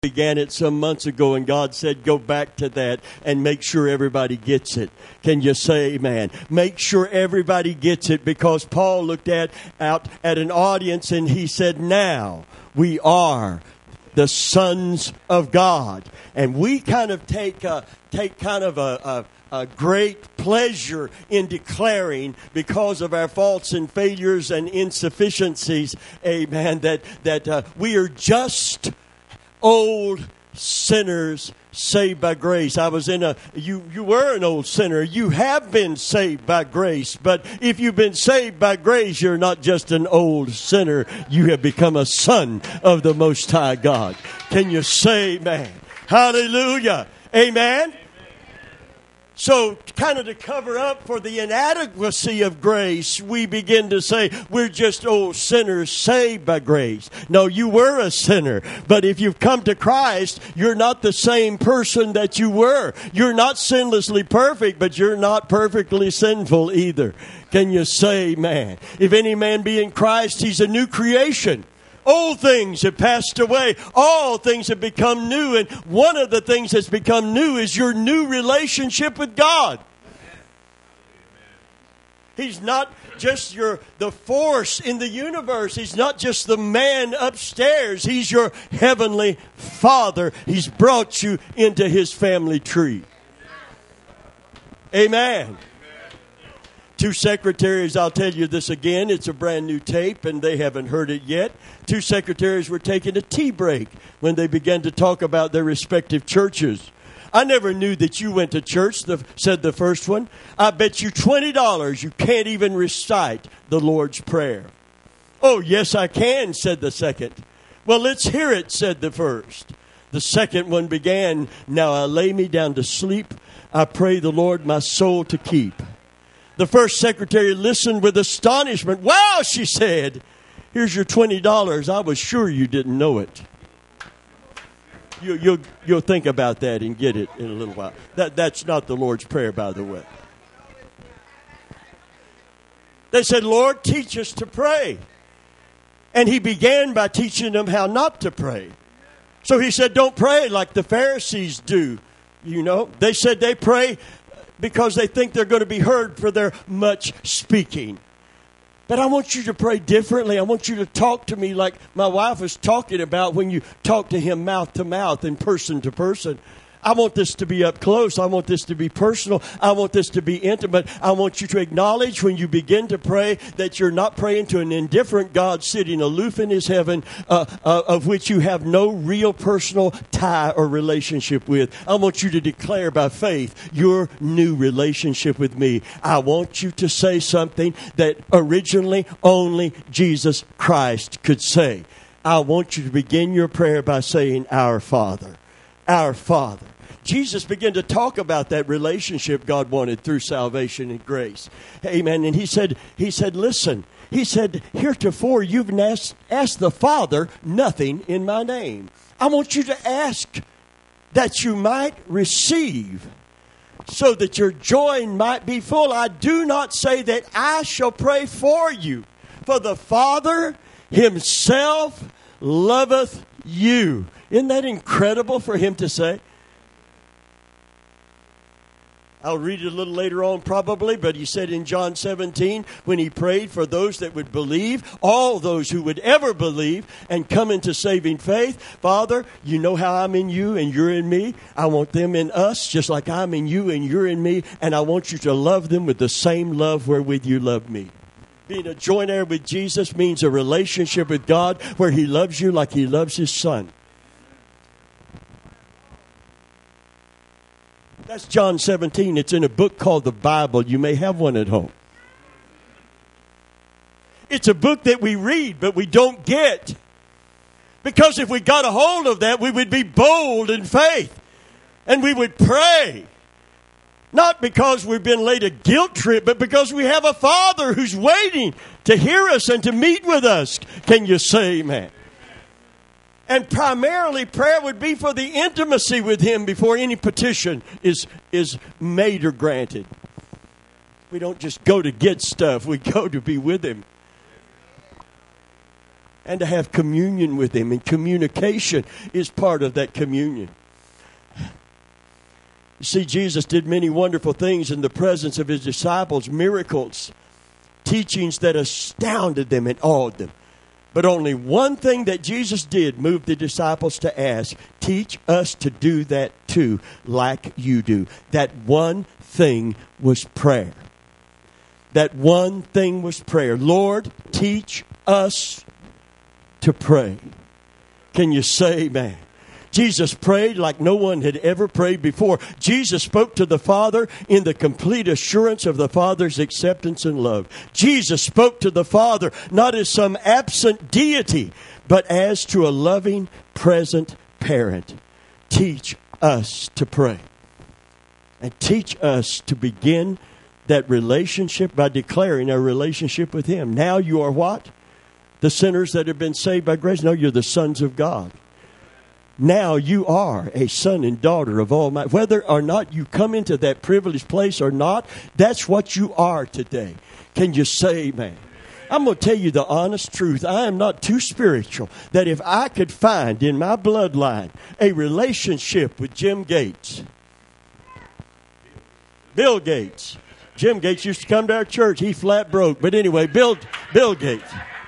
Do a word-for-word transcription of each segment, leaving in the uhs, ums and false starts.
began it some months ago, and God said, go back to that and make sure everybody gets it. Can you say amen? Make sure everybody gets it, because Paul looked at out at an audience and he said, now we are the sons of God. And we kind of take a, take kind of a, a, a great pleasure in declaring, because of our faults and failures and insufficiencies, amen, that, that uh, we are just old sinners saved by grace. I was in a, you, you were an old sinner. You have been saved by grace. But if you've been saved by grace, you're not just an old sinner. You have become a son of the Most High God. Can you say amen? Hallelujah. Amen. So, kind of to cover up for the inadequacy of grace, we begin to say, we're just old sinners saved by grace. No, you were a sinner. But if you've come to Christ, you're not the same person that you were. You're not sinlessly perfect, but you're not perfectly sinful either. Can you say amen? If any man be in Christ, he's a new creation. Old things have passed away. All things have become new. And one of the things that's become new is your new relationship with God. He's not just your the force in the universe. He's not just the man upstairs. He's your heavenly Father. He's brought you into His family tree. Amen. Two secretaries, I'll tell you this again, it's a brand new tape and they haven't heard it yet. Two secretaries were taking a tea break when they began to talk about their respective churches. I never knew that you went to church, the, said the first one. I bet you twenty dollars you can't even recite the Lord's Prayer. Oh, yes, I can, said the second. Well, let's hear it, said the first. The second one began, now I lay me down to sleep. I pray the Lord my soul to keep. The first secretary listened with astonishment. Wow, she said, here's your twenty dollars. I was sure you didn't know it. You, you'll, you'll think about that and get it in a little while. That, that's not the Lord's Prayer, by the way. They said, Lord, teach us to pray. And he began by teaching them how not to pray. So he said, don't pray like the Pharisees do. You know, they said they pray because they think they're going to be heard for their much speaking. But I want you to pray differently. I want you to talk to me like my wife was talking about when you talk to him mouth to mouth and person to person. I want this to be up close. I want this to be personal. I want this to be intimate. I want you to acknowledge when you begin to pray that you're not praying to an indifferent God sitting aloof in his heaven, uh, uh, of which you have no real personal tie or relationship with. I want you to declare by faith your new relationship with me. I want you to say something that originally only Jesus Christ could say. I want you to begin your prayer by saying, Our Father, our Father. Jesus began to talk about that relationship God wanted through salvation and grace. Amen. And he said, he said, listen, he said, heretofore you've asked, asked the Father nothing in my name. I want you to ask that you might receive, so that your joy might be full. I do not say that I shall pray for you, for the Father himself loveth you. Isn't that incredible for him to say? I'll read it a little later on probably, but he said in John seventeen, when he prayed for those that would believe, all those who would ever believe and come into saving faith, Father, you know how I'm in you and you're in me. I want them in us just like I'm in you and you're in me, and I want you to love them with the same love wherewith you love me. Being a joint heir with Jesus means a relationship with God where he loves you like he loves his son. That's John seventeen. It's in a book called the Bible. You may have one at home. It's a book that we read, but we don't get. Because if we got a hold of that, we would be bold in faith. And we would pray. Not because we've been laid a guilt trip, but because we have a Father who's waiting to hear us and to meet with us. Can you say amen? And primarily, prayer would be for the intimacy with him before any petition is, is made or granted. We don't just go to get stuff. We go to be with him. and to have communion with Him. And communication is part of that communion. You see, Jesus did many wonderful things in the presence of His disciples, miracles, teachings that astounded them and awed them. But only one thing that Jesus did moved the disciples to ask, teach us to do that too, like you do. That one thing was prayer. That one thing was prayer. Lord, teach us to pray. Can you say amen? Jesus prayed like no one had ever prayed before. Jesus spoke to the Father in the complete assurance of the Father's acceptance and love. Jesus spoke to the Father not as some absent deity, but as to a loving, present parent. Teach us to pray. And teach us to begin that relationship by declaring our relationship with Him. Now you are what? The sinners that have been saved by grace. No, you're the sons of God. Now you are a son and daughter of Almighty. Whether or not you come into that privileged place or not, that's what you are today. Can you say amen? I'm going to tell you the honest truth. I am not too spiritual that if I could find in my bloodline a relationship with Jim Gates, Bill Gates. Jim Gates used to come to our church. He flat broke. But anyway, Bill, Bill Gates.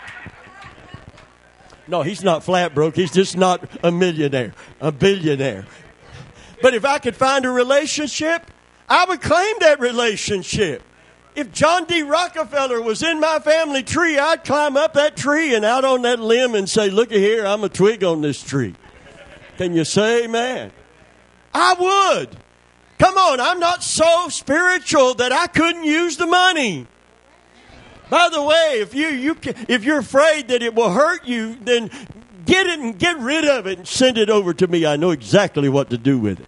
No, he's not flat broke. He's just not a millionaire, a billionaire. But if I could find a relationship, I would claim that relationship. If John D. Rockefeller was in my family tree, I'd climb up that tree and out on that limb and say, looky here, I'm a twig on this tree. Can you say amen? I would. Come on, I'm not so spiritual that I couldn't use the money. By the way, if you, you if you're afraid that it will hurt you, then get it and get rid of it and send it over to me. I know exactly what to do with it.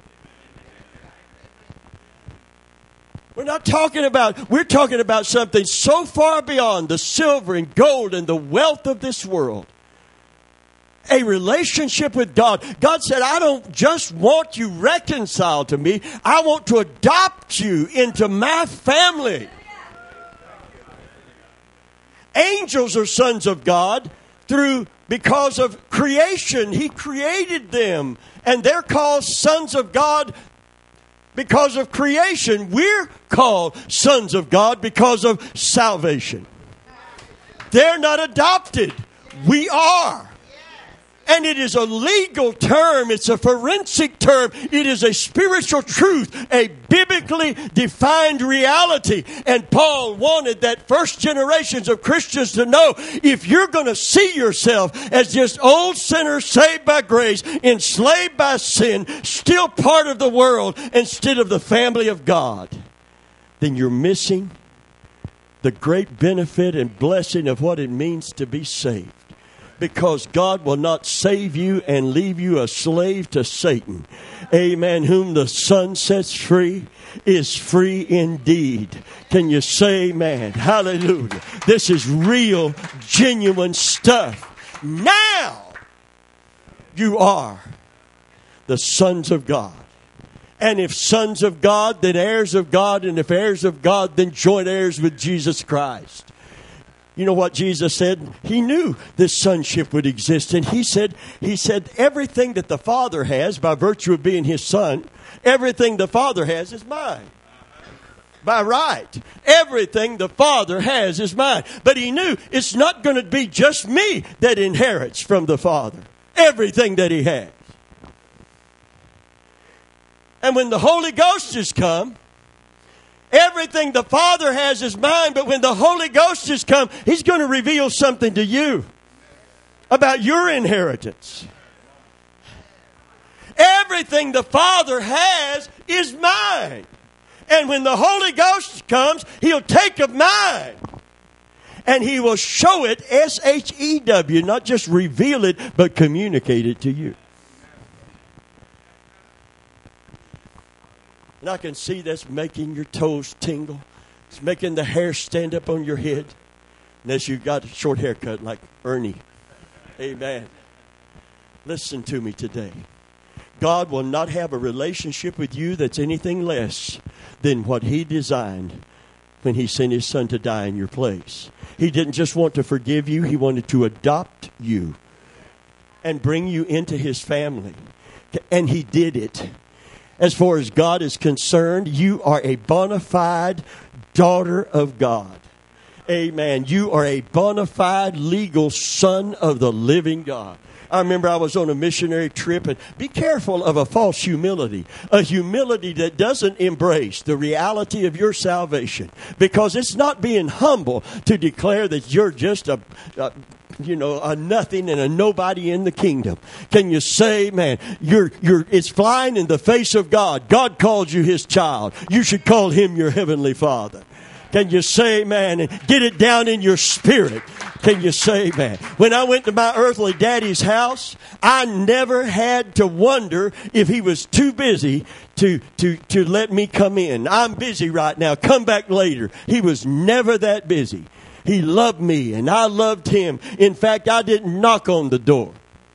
We're not talking about, we're talking about something so far beyond the silver and gold and the wealth of this world. A relationship with God. God said, I don't just want you reconciled to me. I want to adopt you into my family. Angels are sons of God through because of creation. He created them, and they're called sons of God because of creation. We're called sons of God because of salvation. They're not adopted. We are. And it is a legal term. It's a forensic term. It is a spiritual truth, a biblically defined reality. And Paul wanted that first generations of Christians to know, if you're going to see yourself as just old sinners saved by grace, enslaved by sin, still part of the world instead of the family of God, then you're missing the great benefit and blessing of what it means to be saved. Because God will not save you and leave you a slave to Satan. Amen. Whom the Son sets free is free indeed. Can you say amen? Hallelujah. This is real, genuine stuff. Now you are the sons of God. And if sons of God, then heirs of God. And if heirs of God, then joint heirs with Jesus Christ. You know what Jesus said? He knew this sonship would exist. And he said, he said, everything that the Father has by virtue of being his son, everything the Father has is mine. By right. Everything the Father has is mine. But he knew it's not going to be just me that inherits from the Father. Everything that he has. And when the Holy Ghost has come, everything the Father has is mine, but when the Holy Ghost has come, He's going to reveal something to you about your inheritance. Everything the Father has is mine. And when the Holy Ghost comes, He'll take of mine. And He will show it, S H E W, not just reveal it, but communicate it to you. And I can see that's making your toes tingle. It's making the hair stand up on your head. Unless you've got a short haircut like Ernie. Amen. Listen to me today. God will not have a relationship with you that's anything less than what He designed when he sent his son to die in your place. He didn't just want to forgive you. He wanted to adopt you and bring you into his family. And he did it. As far as God is concerned, you are a bona fide daughter of God. Amen. You are a bona fide legal son of the living God. I remember I was on a missionary trip, and be careful of a false humility, a humility that doesn't embrace the reality of your salvation, because it's not being humble to declare that you're just a, a you know, a nothing and a nobody in the kingdom. Can you say, man, you're, you're, it's flying in the face of God. God calls you his child. You should call him your heavenly Father. Can you say, man, and get it down in your spirit? Can you say, man? When I went to my earthly daddy's house, I never had to wonder if he was too busy to, to, to let me come in. I'm busy right now. Come back later. He was never that busy. He loved me and I loved him. In fact, I didn't knock on the door.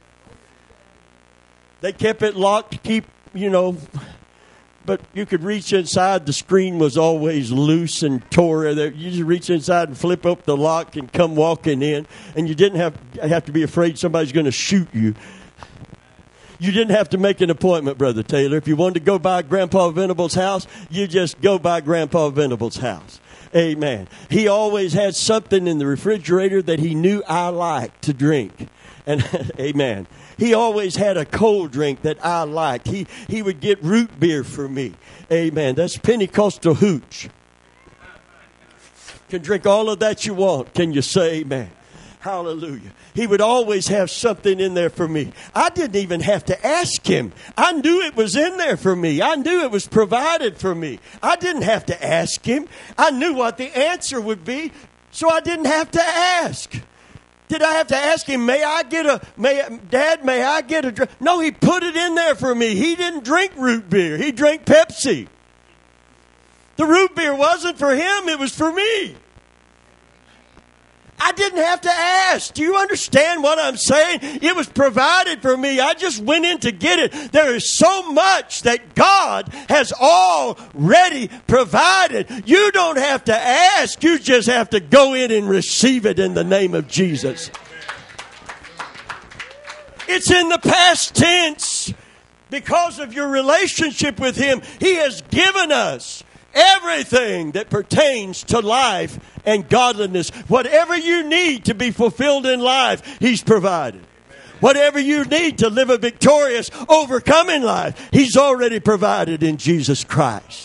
They kept it locked to keep, you know... But you could reach inside. The screen was always loose and tore. You just reach inside and flip up the lock and come walking in. And you didn't have, have to be afraid somebody's going to shoot you. You didn't have to make an appointment, Brother Taylor. If you wanted to go by Grandpa Venable's house, you just go by Grandpa Venable's house. Amen. He always had something in the refrigerator that he knew I liked to drink. And amen. He always had a cold drink that I liked. He he would get root beer for me. Amen. That's Pentecostal hooch. Can drink all of that you want. Can you say amen? Hallelujah. He would always have something in there for me. I didn't even have to ask him. I knew it was in there for me. I knew it was provided for me. I didn't have to ask him. I knew what the answer would be, so I didn't have to ask. Did I have to ask him, may I get a, may, Dad, may I get a drink? No, he put it in there for me. He didn't drink root beer. He drank Pepsi. The root beer wasn't for him. It was for me. I didn't have to ask. Do you understand what I'm saying? It was provided for me. I just went in to get it. There is so much that God has already provided. You don't have to ask. You just have to go in and receive it in the name of Jesus. It's in the past tense. Because of your relationship with him, he has given us everything that pertains to life and godliness. Whatever you need to be fulfilled in life, he's provided. Whatever you need to live a victorious, overcoming life, he's already provided in Jesus Christ.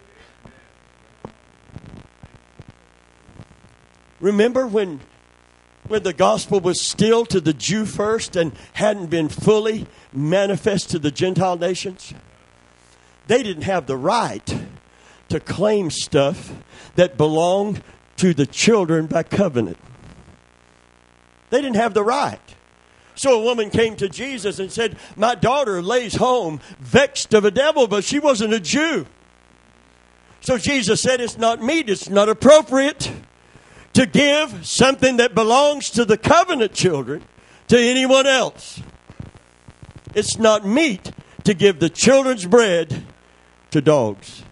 Remember when, when the gospel was still to the Jew first and hadn't been fully manifest to the Gentile nations? They didn't have the right to claim stuff that belonged to the children by covenant. They didn't have the right. So a woman came to Jesus and said, my daughter lays home vexed of a devil, but she wasn't a Jew. So Jesus said, it's not meet, it's not appropriate to give something that belongs to the covenant children to anyone else. It's not meet to give the children's bread to dogs.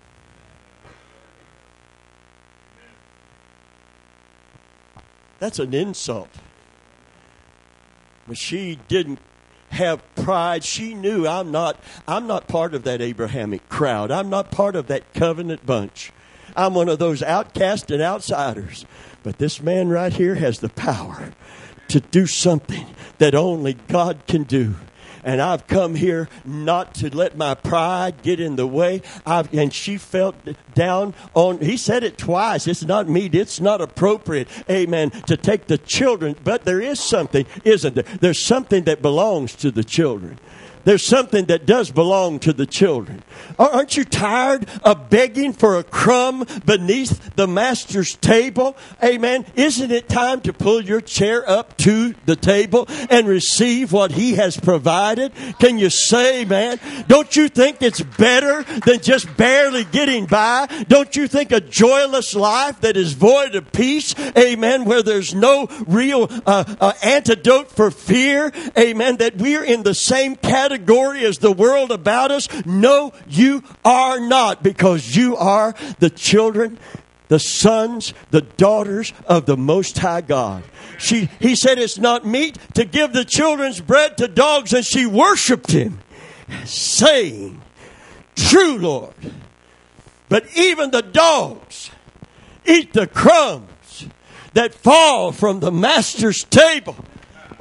That's an insult. But she didn't have pride. She knew I'm not, I'm not part of that Abrahamic crowd. I'm not part of that covenant bunch. I'm one of those outcasts and outsiders. But this man right here has the power to do something that only God can do. And I've come here not to let my pride get in the way. I've, and she felt down on, he said it twice. It's not meet. It's not appropriate, amen, to take the children. But there is something, isn't there? There's something that belongs to the children. There's something that does belong to the children. Aren't you tired of begging for a crumb beneath the master's table? Amen. Isn't it time to pull your chair up to the table and receive what he has provided? Can you say, man? Don't you think it's better than just barely getting by? Don't you think a joyless life that is void of peace, amen, where there's no real uh, uh, antidote for fear, amen, that we're in the same category as the world about us? No, you are not, because you are the children the sons, the daughters of the Most High God. She, he said it's not meet to give the children's bread to dogs, and she worshiped him, saying, true, Lord. But even the dogs eat the crumbs that fall from the master's table. Woo!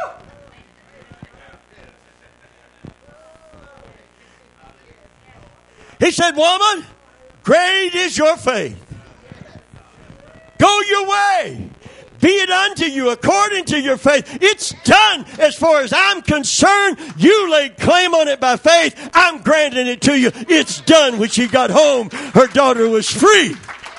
He said, woman, great is your faith. Go your way. Be it unto you according to your faith. It's done as far as I'm concerned. You laid claim on it by faith. I'm granting it to you. It's done. When she got home, her daughter was free.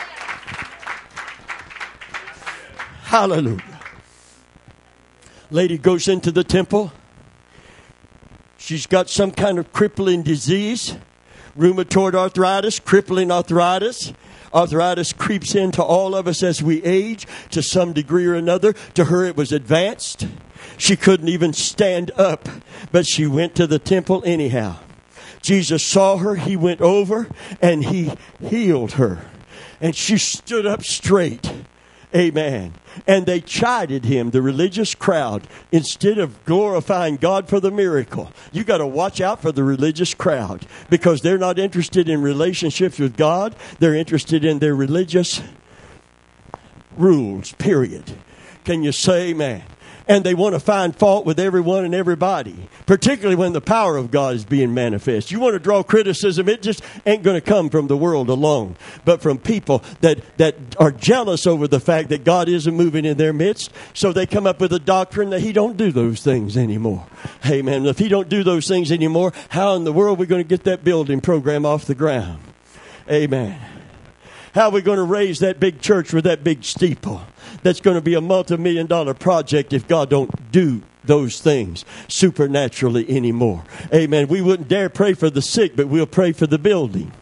Hallelujah. Lady goes into the temple. She's got some kind of crippling disease. Rheumatoid arthritis, crippling arthritis. Arthritis creeps into all of us as we age to some degree or another. To her, it was advanced. She couldn't even stand up, but she went to the temple anyhow. Jesus saw her. He went over and he healed her. And she stood up straight. Amen. And they chided him, the religious crowd, instead of glorifying God for the miracle. You got to watch out for the religious crowd, because they're not interested in relationships with God. They're interested in their religious rules, period. Can you say amen? And they want to find fault with everyone and everybody, particularly when the power of God is being manifest. You want to draw criticism, it just ain't going to come from the world alone, but from people that, that are jealous over the fact that God isn't moving in their midst. So they come up with a doctrine that he don't do those things anymore. Hey, man, if he don't do those things anymore, how in the world are we going to get that building program off the ground? Amen. How are we going to raise that big church with that big steeple? That's going to be a multi-million dollar project if God don't do those things supernaturally anymore. Amen. We wouldn't dare pray for the sick, but we'll pray for the building.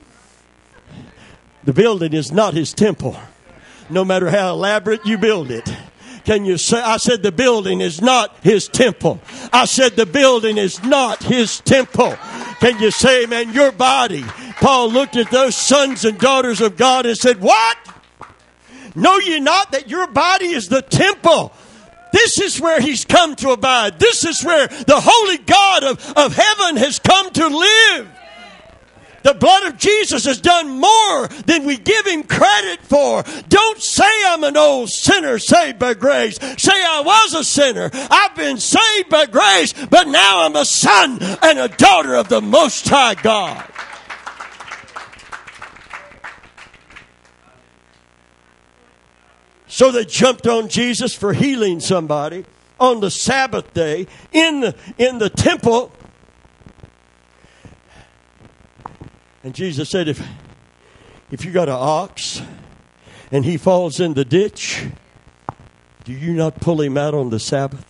The building is not his temple, no matter how elaborate you build it. Can you say, I said the building is not his temple. I said the building is not his temple. Can you say, man, your body? Paul looked at those sons and daughters of God and said, what? Know ye not that your body is the temple? This is where he's come to abide. This is where the holy God of, of heaven has come to live. The blood of Jesus has done more than we give him credit for. Don't say I'm an old sinner saved by grace. Say I was a sinner. I've been saved by grace, but now I'm a son and a daughter of the Most High God. So they jumped on Jesus for healing somebody on the Sabbath day in the, in the temple. And Jesus said, if, if you got an ox and he falls in the ditch, do you not pull him out on the Sabbath?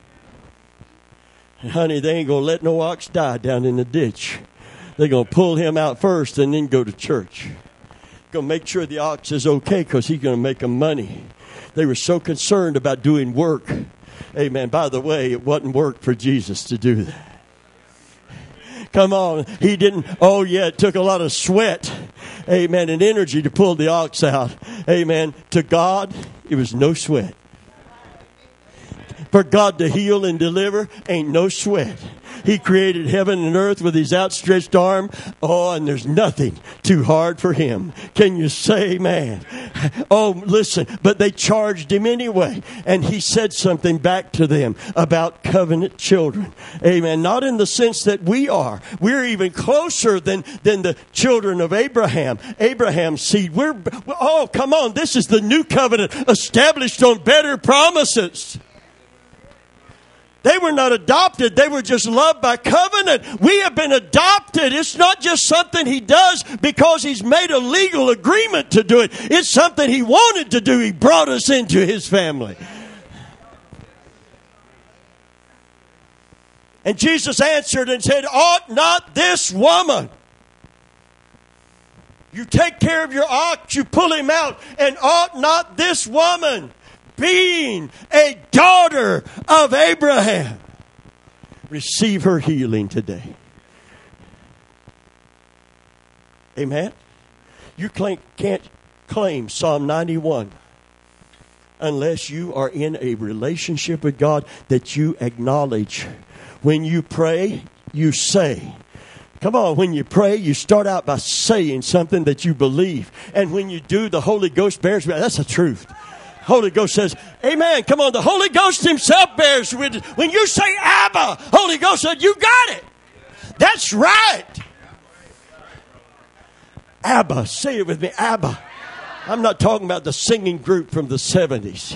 And honey, they ain't going to let no ox die down in the ditch. They're going to pull him out first and then go to church. Going to make sure the ox is okay, because he's going to make them money. They were so concerned about doing work. Amen. By the way, it wasn't work for Jesus to do that. Come on. He didn't. Oh, yeah, it took a lot of sweat. Amen. And energy to pull the ox out. Amen. To God, it was no sweat. For God to heal and deliver ain't no sweat. He created heaven and earth with his outstretched arm. Oh, and there's nothing too hard for him. Can you say amen? Oh, listen, but they charged him anyway. And he said something back to them about covenant children. Amen. Not in the sense that we are. We're even closer than, than the children of Abraham. Abraham's seed. We're, oh, come on. This is the new covenant established on better promises. They were not adopted. They were just loved by covenant. We have been adopted. It's not just something he does because he's made a legal agreement to do it. It's something he wanted to do. He brought us into his family. And Jesus answered and said, ought not this woman? You take care of your ox, you pull him out, and ought not this woman, being a daughter of Abraham, receive her healing today? Amen. You can't claim Psalm ninety-one unless you are in a relationship with God that you acknowledge. When you pray, you say. Come on, when you pray, you start out by saying something that you believe. And when you do, the Holy Ghost bears with. That's the truth. Holy Ghost says, amen. Come on, the Holy Ghost himself bears with. When you say Abba, Holy Ghost said, you got it. That's right. Abba, say it with me, Abba. I'm not talking about the singing group from the seventies.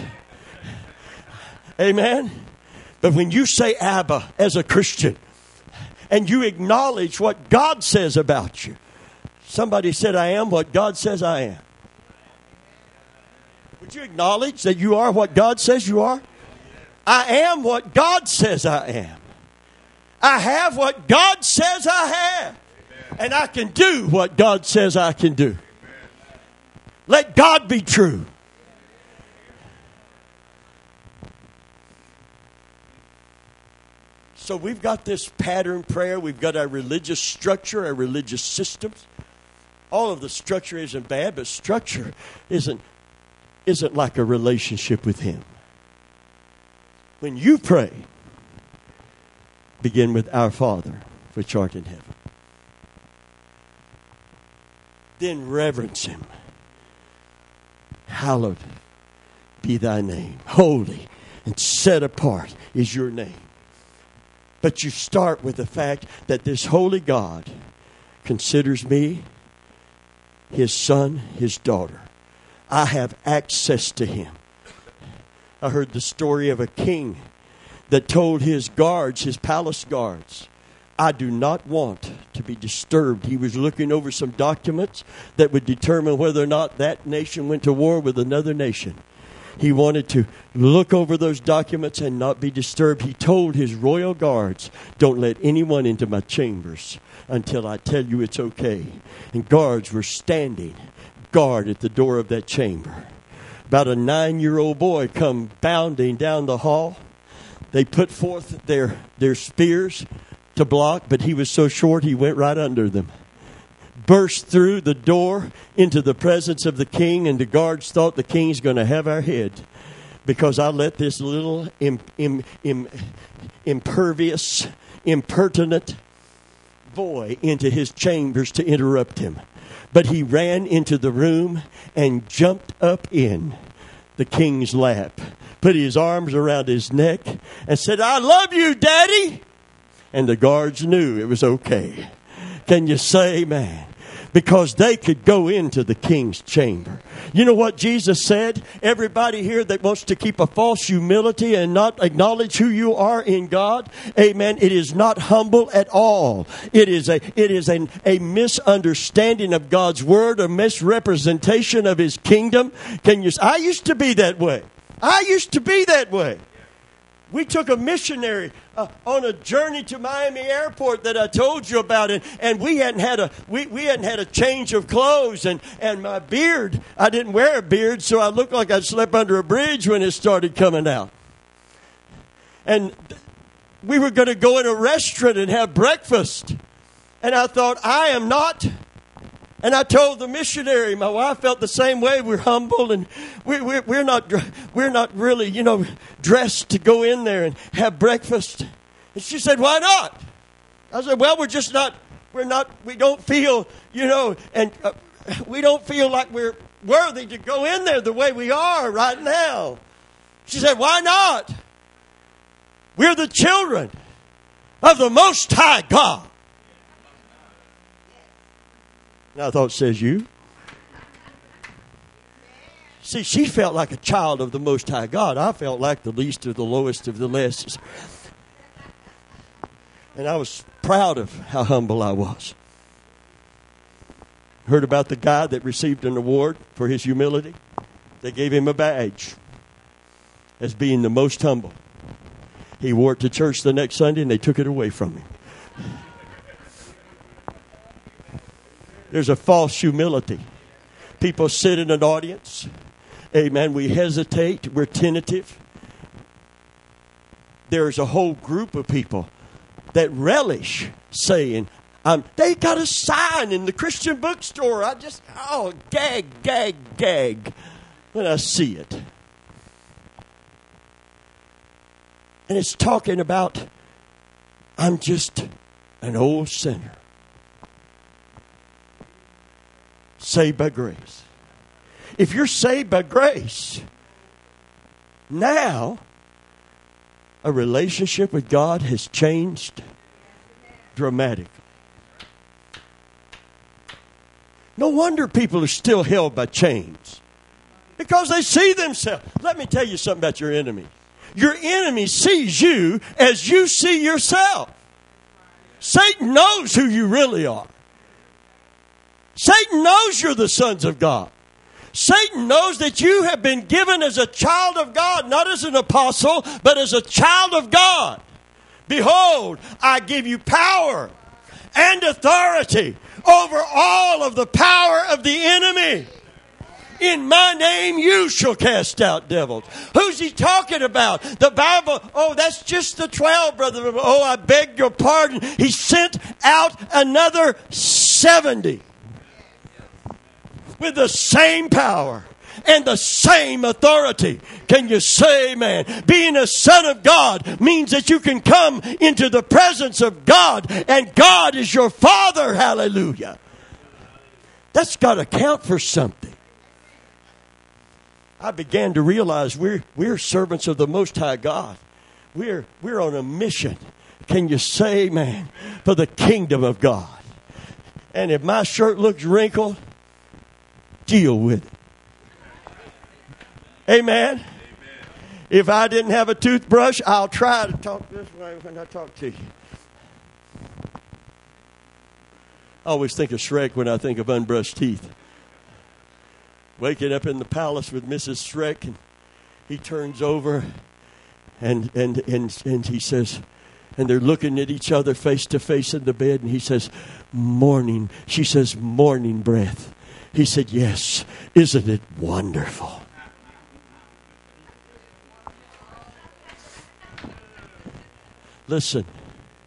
Amen. But when you say Abba as a Christian, and you acknowledge what God says about you. Somebody said, I am what God says I am. Would you acknowledge that you are what God says you are? I am what God says I am. I have what God says I have. And I can do what God says I can do. Let God be true. So we've got this pattern prayer. We've got our religious structure, our religious systems. All of the structure isn't bad, but structure isn't, isn't like a relationship with Him. When you pray, begin with Our Father, which art in heaven. Then reverence Him. Hallowed be thy name. Holy and set apart is your name. But you start with the fact that this holy God considers me His son, His daughter. I have access to Him. I heard the story of a king that told his guards, his palace guards, I do not want to be disturbed. He was looking over some documents that would determine whether or not that nation went to war with another nation. He wanted to look over those documents and not be disturbed. He told his royal guards, don't let anyone into my chambers until I tell you it's okay. And guards were standing guard at the door of that chamber. About a nine-year-old boy come bounding down the hall. They put forth their, their spears to block, but he was so short he went right under them. Burst through the door into the presence of the king, and the guards thought the king's going to have our head because I let this little im, im, im, impervious, impertinent boy into his chambers to interrupt him. But he ran into the room and jumped up in the king's lap, put his arms around his neck, and said, I love you, Daddy. And the guards knew it was okay. Can you say amen? Because they could go into the king's chamber. You know what Jesus said? Everybody here that wants to keep a false humility and not acknowledge who you are in God, amen, it is not humble at all. It is a it is an, a misunderstanding of God's word, a misrepresentation of His kingdom. Can you? I used to be that way. I used to be that way. We took a missionary uh, on a journey to Miami Airport that I told you about, and, and we hadn't had a we, we hadn't had a change of clothes, and, and my beard, I didn't wear a beard, so I looked like I'd slept under a bridge when it started coming out. And th- we were going to go in a restaurant and have breakfast, and I thought, I am not. And I told the missionary, my wife felt the same way. We're humble, and we're, we're, we're not we're not really, you know, dressed to go in there and have breakfast. And she said, why not? I said, well, we're just not, we're not, we don't feel, you know, and uh, we don't feel like we're worthy to go in there the way we are right now. She said, why not? We're the children of the Most High God. And I thought, says you. See, she felt like a child of the Most High God. I felt like the least of the lowest of the less. And I was proud of how humble I was. Heard about the guy that received an award for his humility? They gave him a badge as being the most humble. He wore it to church the next Sunday, and they took it away from him. There's a false humility. People sit in an audience. Amen. We hesitate. We're tentative. There's a whole group of people that relish saying, Um, they got a sign in the Christian bookstore. I just, oh, gag, gag, gag when I see it. And it's talking about, I'm just an old sinner. Saved by grace. If you're saved by grace, now a relationship with God has changed dramatically. No wonder people are still held by chains. Because they see themselves. Let me tell you something about your enemy. Your enemy sees you as you see yourself. Satan knows who you really are. Satan knows you're the sons of God. Satan knows that you have been given as a child of God, not as an apostle, but as a child of God. Behold, I give you power and authority over all of the power of the enemy. In my name you shall cast out devils. Who's he talking about? The Bible, oh, that's just the twelve, brother. Oh, I beg your pardon. He sent out another seventy with the same power and the same authority. Can you say amen? Being a son of God means that you can come into the presence of God, and God is your Father. Hallelujah. That's got to count for something. I began to realize we're we're servants of the Most High God. We're we're on a mission. Can you say amen? For the kingdom of God. And if my shirt looks wrinkled, deal with it. Amen. Amen. If I didn't have a toothbrush, I'll try to talk this way when I talk to you. I always think of Shrek when I think of unbrushed teeth. Waking up in the palace with Missus Shrek, and he turns over and and and and he says, and they're looking at each other face to face in the bed, and he says, morning. She says, morning breath. He said, yes, isn't it wonderful? Listen,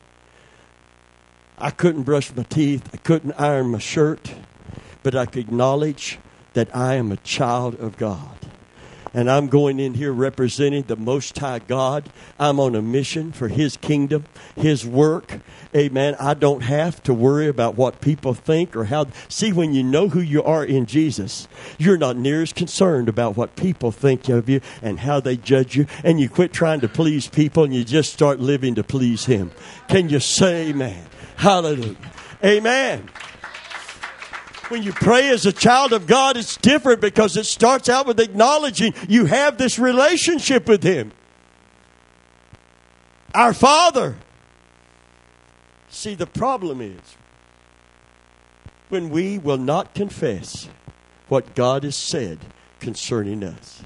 I couldn't brush my teeth, I couldn't iron my shirt, but I could acknowledge that I am a child of God. And I'm going in here representing the Most High God. I'm on a mission for His kingdom, His work. Amen. I don't have to worry about what people think or how. See, when you know who you are in Jesus, you're not near as concerned about what people think of you and how they judge you. And you quit trying to please people and you just start living to please Him. Can you say amen? Hallelujah. Amen. When you pray as a child of God, it's different because it starts out with acknowledging you have this relationship with Him. Our Father. See, the problem is when we will not confess what God has said concerning us.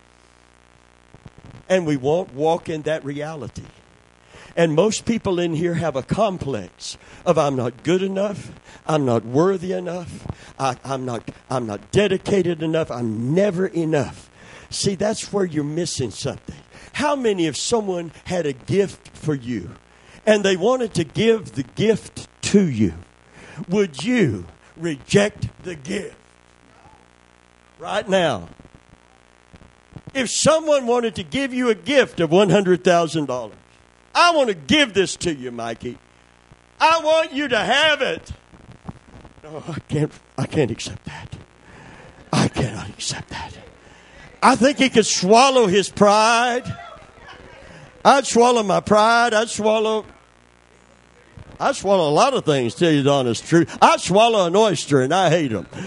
And we won't walk in that reality. And most people in here have a complex of I'm not good enough, I'm not worthy enough, I, I'm not I'm not dedicated enough, I'm never enough. See, that's where you're missing something. How many if someone had a gift for you and they wanted to give the gift to you, would you reject the gift? Right now. If someone wanted to give you a gift of one hundred thousand dollars, I want to give this to you, Mikey. I want you to have it. No, I can't. I can't accept that. I cannot accept that. I think he could swallow his pride. I'd swallow my pride. I'd swallow. I'd swallow a lot of things. Tell you the honest truth. I'd swallow an oyster, and I hate them.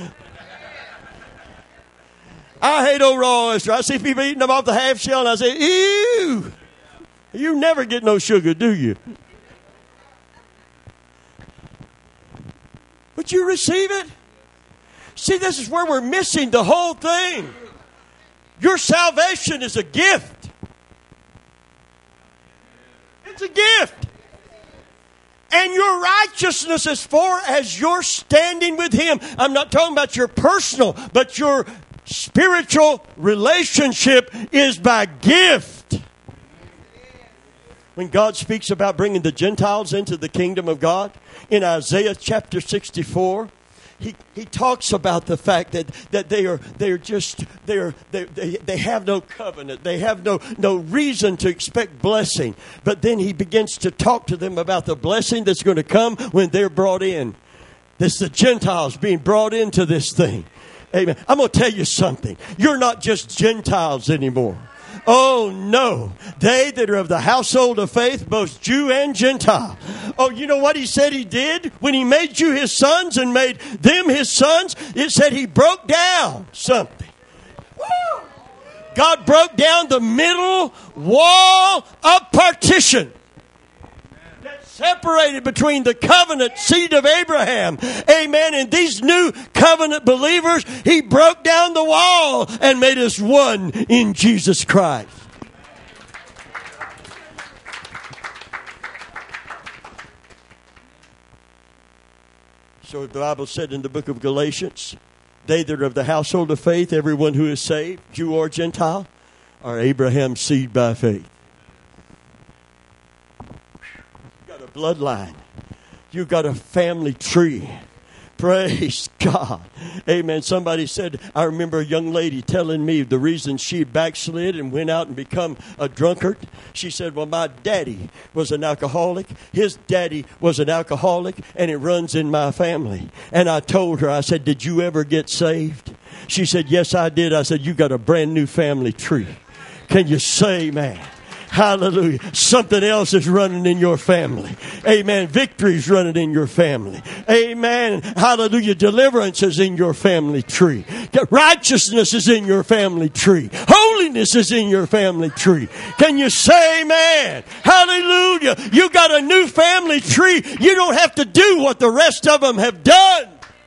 I hate old raw oyster. I see people eating them off the half shell, and I say, ew. You never get no sugar, do you? But you receive it. See, this is where we're missing the whole thing. Your salvation is a gift. It's a gift. And your righteousness as far as you're standing with Him. I'm not talking about your personal, but your spiritual relationship is by gift. When God speaks about bringing the Gentiles into the kingdom of God, in Isaiah chapter sixty-four, He, he talks about the fact that, that they are they are just they are they, they they have no covenant. They have no no reason to expect blessing. But then he begins to talk to them about the blessing that's going to come when they're brought in. This the Gentiles being brought into this thing. Amen. I'm going to tell you something. You're not just Gentiles anymore. Oh, no. They that are of the household of faith, both Jew and Gentile. Oh, you know what he said he did? When he made you his sons and made them his sons, it said he broke down something. Woo! God broke down the middle wall of partition that separated between the covenant seed of Abraham. Amen. And these new covenant believers, he broke down the wall and made us one in Jesus Christ. So the Bible said in the book of Galatians, they that are of the household of faith, everyone who is saved, Jew or Gentile, are Abraham's seed by faith. Bloodline. You got a family tree. Praise God. Amen. Somebody said, I remember a young lady telling me the reason she backslid and went out and become a drunkard. She said, well, my daddy was an alcoholic. His daddy was an alcoholic, and it runs in my family. And I told her, I said, did you ever get saved? She said, yes, I did. I said, you got a brand new family tree. Can you say, man? Hallelujah. Something else is running in your family. Amen. Victory is running in your family. Amen. Hallelujah. Deliverance is in your family tree. Righteousness is in your family tree. Holiness is in your family tree. Can you say amen? Hallelujah. You got a new family tree. You don't have to do what the rest of them have done.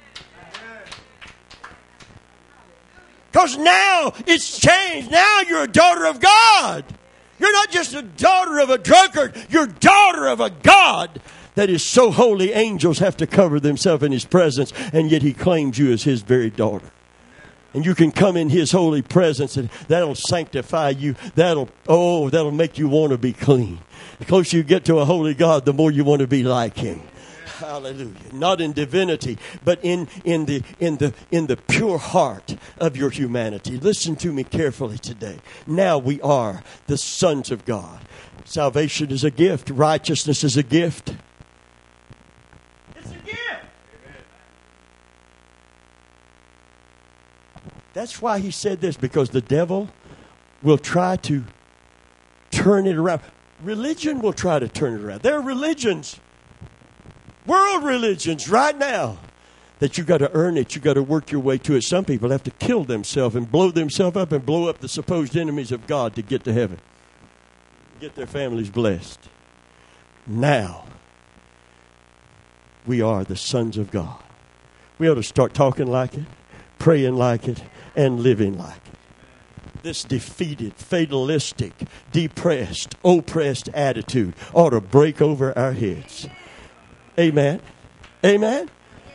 Because now it's changed. Now you're a daughter of God. You're not just a daughter of a drunkard. You're daughter of a God that is so holy. Angels have to cover themselves in his presence, and yet he claims you as his very daughter. And you can come in his holy presence, and that'll sanctify you. That'll, oh, that'll make you want to be clean. The closer you get to a holy God, the more you want to be like him. Hallelujah. Not in divinity, but in, in the in the in the pure heart of your humanity. Listen to me carefully today. Now we are the sons of God. Salvation is a gift. Righteousness is a gift. It's a gift. That's why he said this, because the devil will try to turn it around. Religion will try to turn it around. There are religions, world religions right now, that you got to earn it. You got to work your way to it. Some people have to kill themselves and blow themselves up and blow up the supposed enemies of God to get to heaven, get their families blessed. Now, we are the sons of God. We ought to start talking like it, praying like it, and living like it. This defeated, fatalistic, depressed, oppressed attitude ought to break over our heads. Amen. Amen.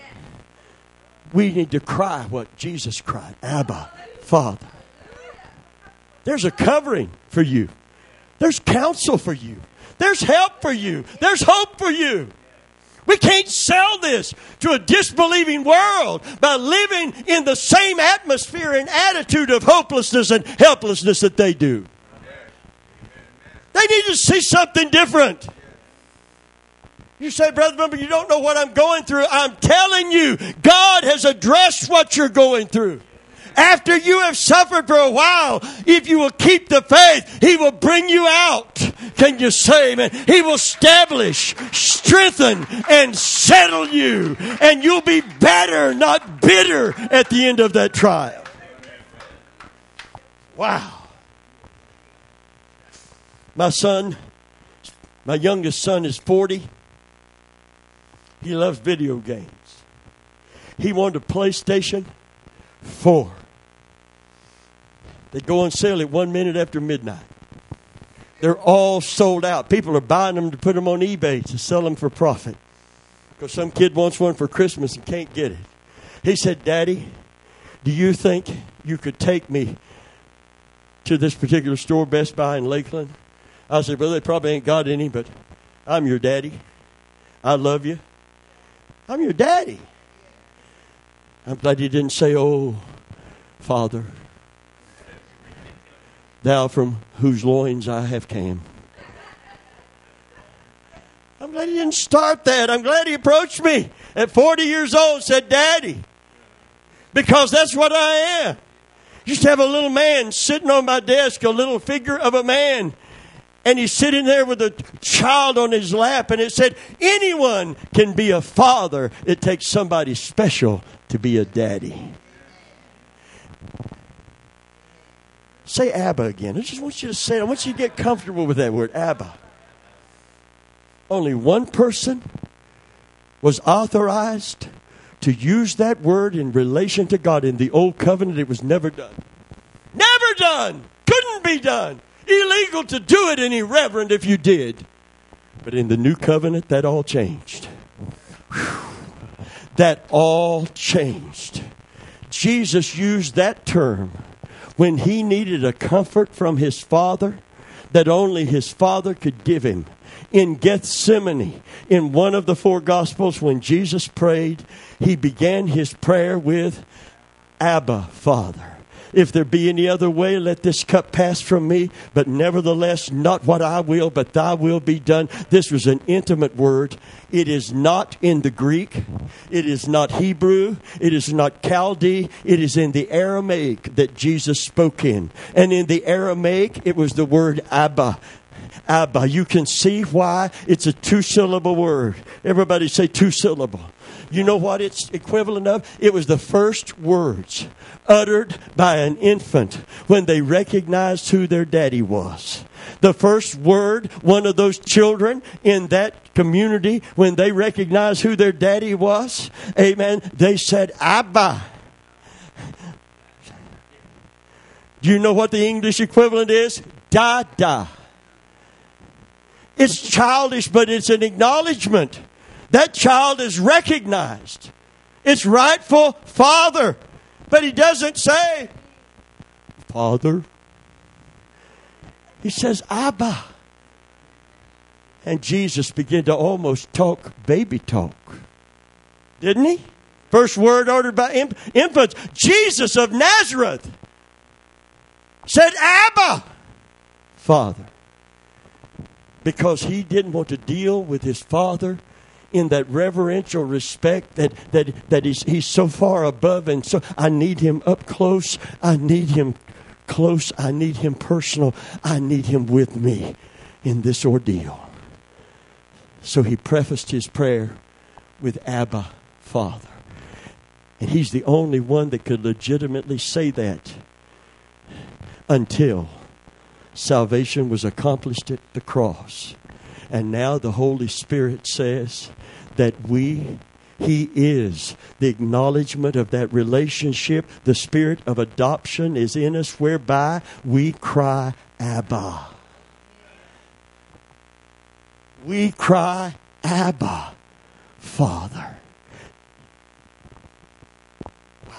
We need to cry what Jesus cried. Abba, Father. There's a covering for you. There's counsel for you. There's help for you. There's hope for you. We can't sell this to a disbelieving world by living in the same atmosphere and attitude of hopelessness and helplessness that they do. They need to see something different. You say, Brother Bumper, you don't know what I'm going through. I'm telling you, God has addressed what you're going through. After you have suffered for a while, if you will keep the faith, He will bring you out. Can you say amen? He will establish, strengthen, and settle you. And you'll be better, not bitter, at the end of that trial. Wow. My son, my youngest son is forty. He loves video games. He wanted a PlayStation four. They go on sale at one minute after midnight. They're all sold out. People are buying them to put them on eBay to sell them for profit. Because some kid wants one for Christmas and can't get it. He said, Daddy, do you think you could take me to this particular store, Best Buy in Lakeland? I said, well, they probably ain't got any, but I'm your daddy. I love you. I'm your daddy. I'm glad he didn't say, oh, Father, thou from whose loins I have came. I'm glad he didn't start that. I'm glad he approached me at forty years old and said, Daddy. Because that's what I am. Used to have a little man sitting on my desk, a little figure of a man. And he's sitting there with a child on his lap. And it said, anyone can be a father. It takes somebody special to be a daddy. Say Abba again. I just want you to say it. I want you to get comfortable with that word, Abba. Only one person was authorized to use that word in relation to God. In the old covenant, it was never done. Never done. Couldn't be done. Illegal to do it and irreverent if you did. But in the new covenant, that all changed. Whew. That all changed. Jesus used that term when he needed a comfort from his Father that only his Father could give him. In Gethsemane, in one of the four Gospels, when Jesus prayed, he began his prayer with, Abba, Father. If there be any other way, let this cup pass from me. But nevertheless, not what I will, but thy will be done. This was an intimate word. It is not in the Greek. It is not Hebrew. It is not Chaldee. It is in the Aramaic that Jesus spoke in. And in the Aramaic, it was the word Abba. Abba. You can see why it's a two-syllable word. Everybody say two-syllable. You know what it's equivalent of? It was the first words uttered by an infant when they recognized who their daddy was. The first word one of those children in that community, when they recognized who their daddy was, amen, they said, Abba. Do you know what the English equivalent is? Dada. It's childish, but it's an acknowledgement. That child is recognized. It's rightful father. But he doesn't say, Father. He says, Abba. And Jesus began to almost talk baby talk. Didn't he? First word uttered by infants. Jesus of Nazareth said, Abba, Father. Because he didn't want to deal with his Father in that reverential respect that, that, that he's, he's so far above. And so I need him up close. I need him close. I need him personal. I need him with me in this ordeal. So he prefaced his prayer with Abba, Father. And he's the only one that could legitimately say that until salvation was accomplished at the cross. And now the Holy Spirit says that we, he is the acknowledgement of that relationship. The spirit of adoption is in us, whereby we cry, Abba. We cry, Abba, Father. Wow.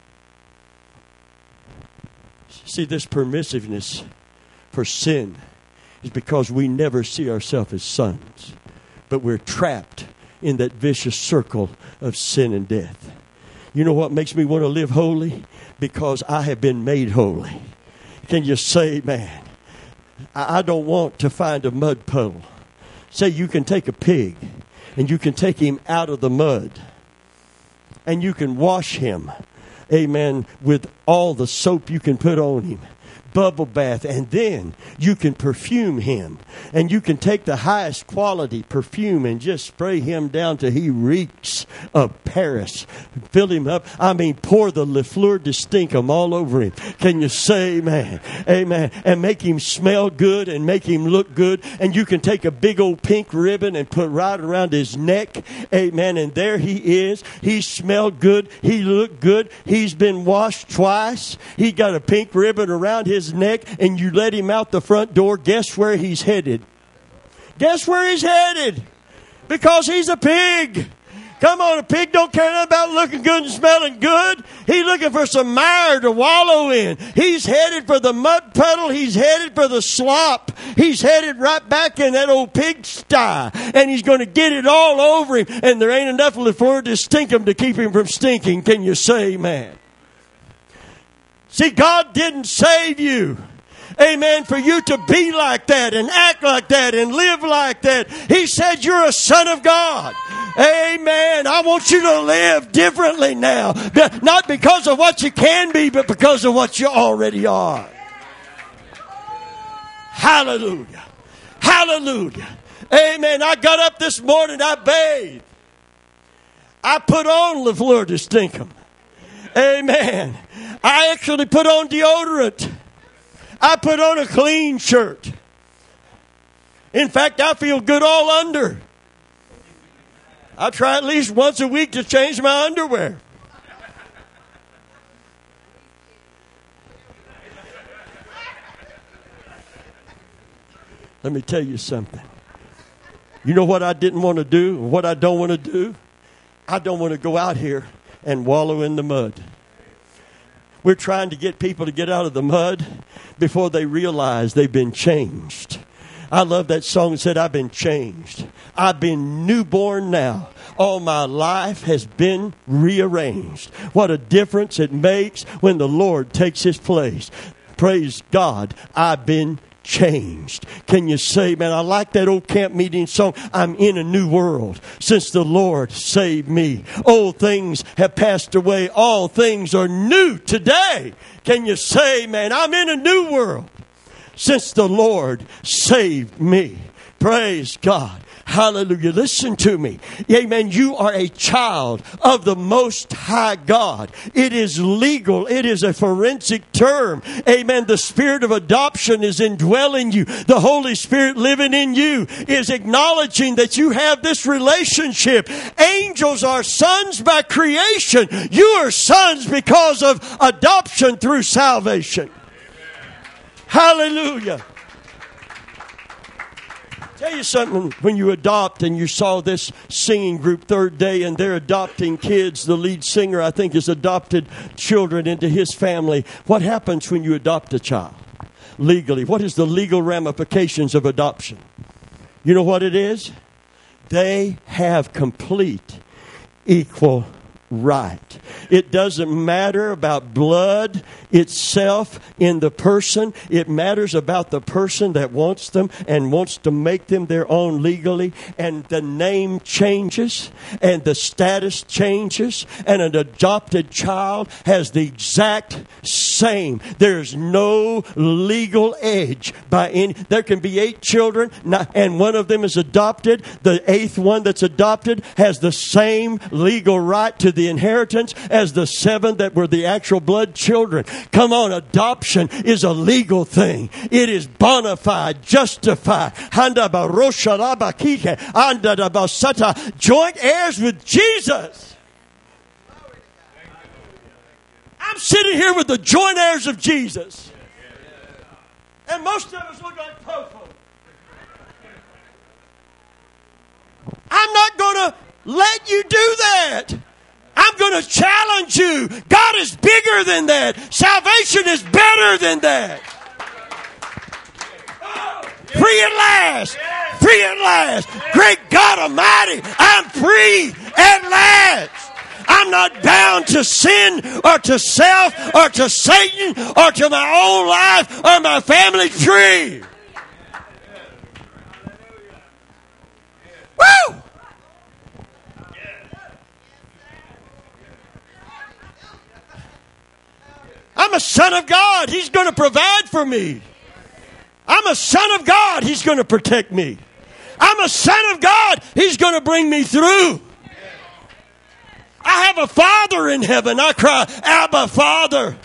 See, this permissiveness for sin is because we never see ourselves as sons, but we're trapped in that vicious circle of sin and death. You know what makes me want to live holy? Because I have been made holy. Can you say, man, I don't want to find a mud puddle. Say you can take a pig and you can take him out of the mud and you can wash him, amen, with all the soap you can put on him. Bubble bath, and then you can perfume him, and you can take the highest quality perfume and just spray him down till he reeks of Paris. Fill him up. I mean, pour the Le Fleur de Stinkum all over him. Can you say amen? Amen. And make him smell good and make him look good. And you can take a big old pink ribbon and put right around his neck. Amen. And there he is. He smelled good. He looked good. He's been washed twice. He got a pink ribbon around his neck, and you let him out the front door. Guess where he's headed? Guess where he's headed? Because he's a pig. Come on, a pig don't care nothing about looking good and smelling good. He's looking for some mire to wallow in. He's headed for the mud puddle. He's headed for the slop. He's headed right back in that old pigsty. And he's going to get it all over him. And there ain't enough for it to stink him to keep him from stinking. Can you say amen? See, God didn't save you, amen, for you to be like that and act like that and live like that. He said you're a son of God. Amen. I want you to live differently now. Not because of what you can be, but because of what you already are. Hallelujah. Hallelujah. Amen. I got up this morning, I bathed. I put on Le Fleur de Stinkum. Amen. I actually put on deodorant. I put on a clean shirt. In fact, I feel good all under. I try at least once a week to change my underwear. Let me tell you something. You know what I didn't want to do, what I don't want to do? I don't want to go out here and wallow in the mud. We're trying to get people to get out of the mud before they realize they've been changed. I love that song that said, I've been changed. I've been newborn now. All my life has been rearranged. What a difference it makes when the Lord takes his place. Praise God, I've been changed. Can you say, man, I like that old camp meeting song, I'm in a new world since the Lord saved me. Old things have passed away. All things are new today. Can you say, man, I'm in a new world since the Lord saved me. Praise God. Hallelujah. Listen to me. Amen. You are a child of the Most High God. It is legal. It is a forensic term. Amen. The spirit of adoption is indwelling you. The Holy Spirit living in you is acknowledging that you have this relationship. Angels are sons by creation. You are sons because of adoption through salvation. Hallelujah. Tell you something, when you adopt, and you saw this singing group Third Day, and they're adopting kids, the lead singer, I think, has adopted children into his family. What happens when you adopt a child legally? What is the legal ramifications of adoption? You know what it is? They have complete equal right. It doesn't matter about blood itself in the person. It matters about the person that wants them and wants to make them their own legally. And the name changes and the status changes. And an adopted child has the exact same. There's no legal edge by any. There can be eight children and one of them is adopted. The eighth one that's adopted has the same legal right to the inheritance as the seven that were the actual blood children. Come on, adoption is a legal thing. It is bona fide, justified. Joint heirs with Jesus. I'm sitting here with the joint heirs of Jesus. And most of us look like Popo. I'm not going to let you do that. I'm going to challenge you. God is bigger than that. Salvation is better than that. Free at last. Free at last. Great God Almighty, I'm free at last. I'm not bound to sin or to self or to Satan or to my own life or my family tree. Woo! I'm a son of God. He's going to provide for me. I'm a son of God. He's going to protect me. I'm a son of God. He's going to bring me through. I have a Father in heaven. I cry, Abba, Father.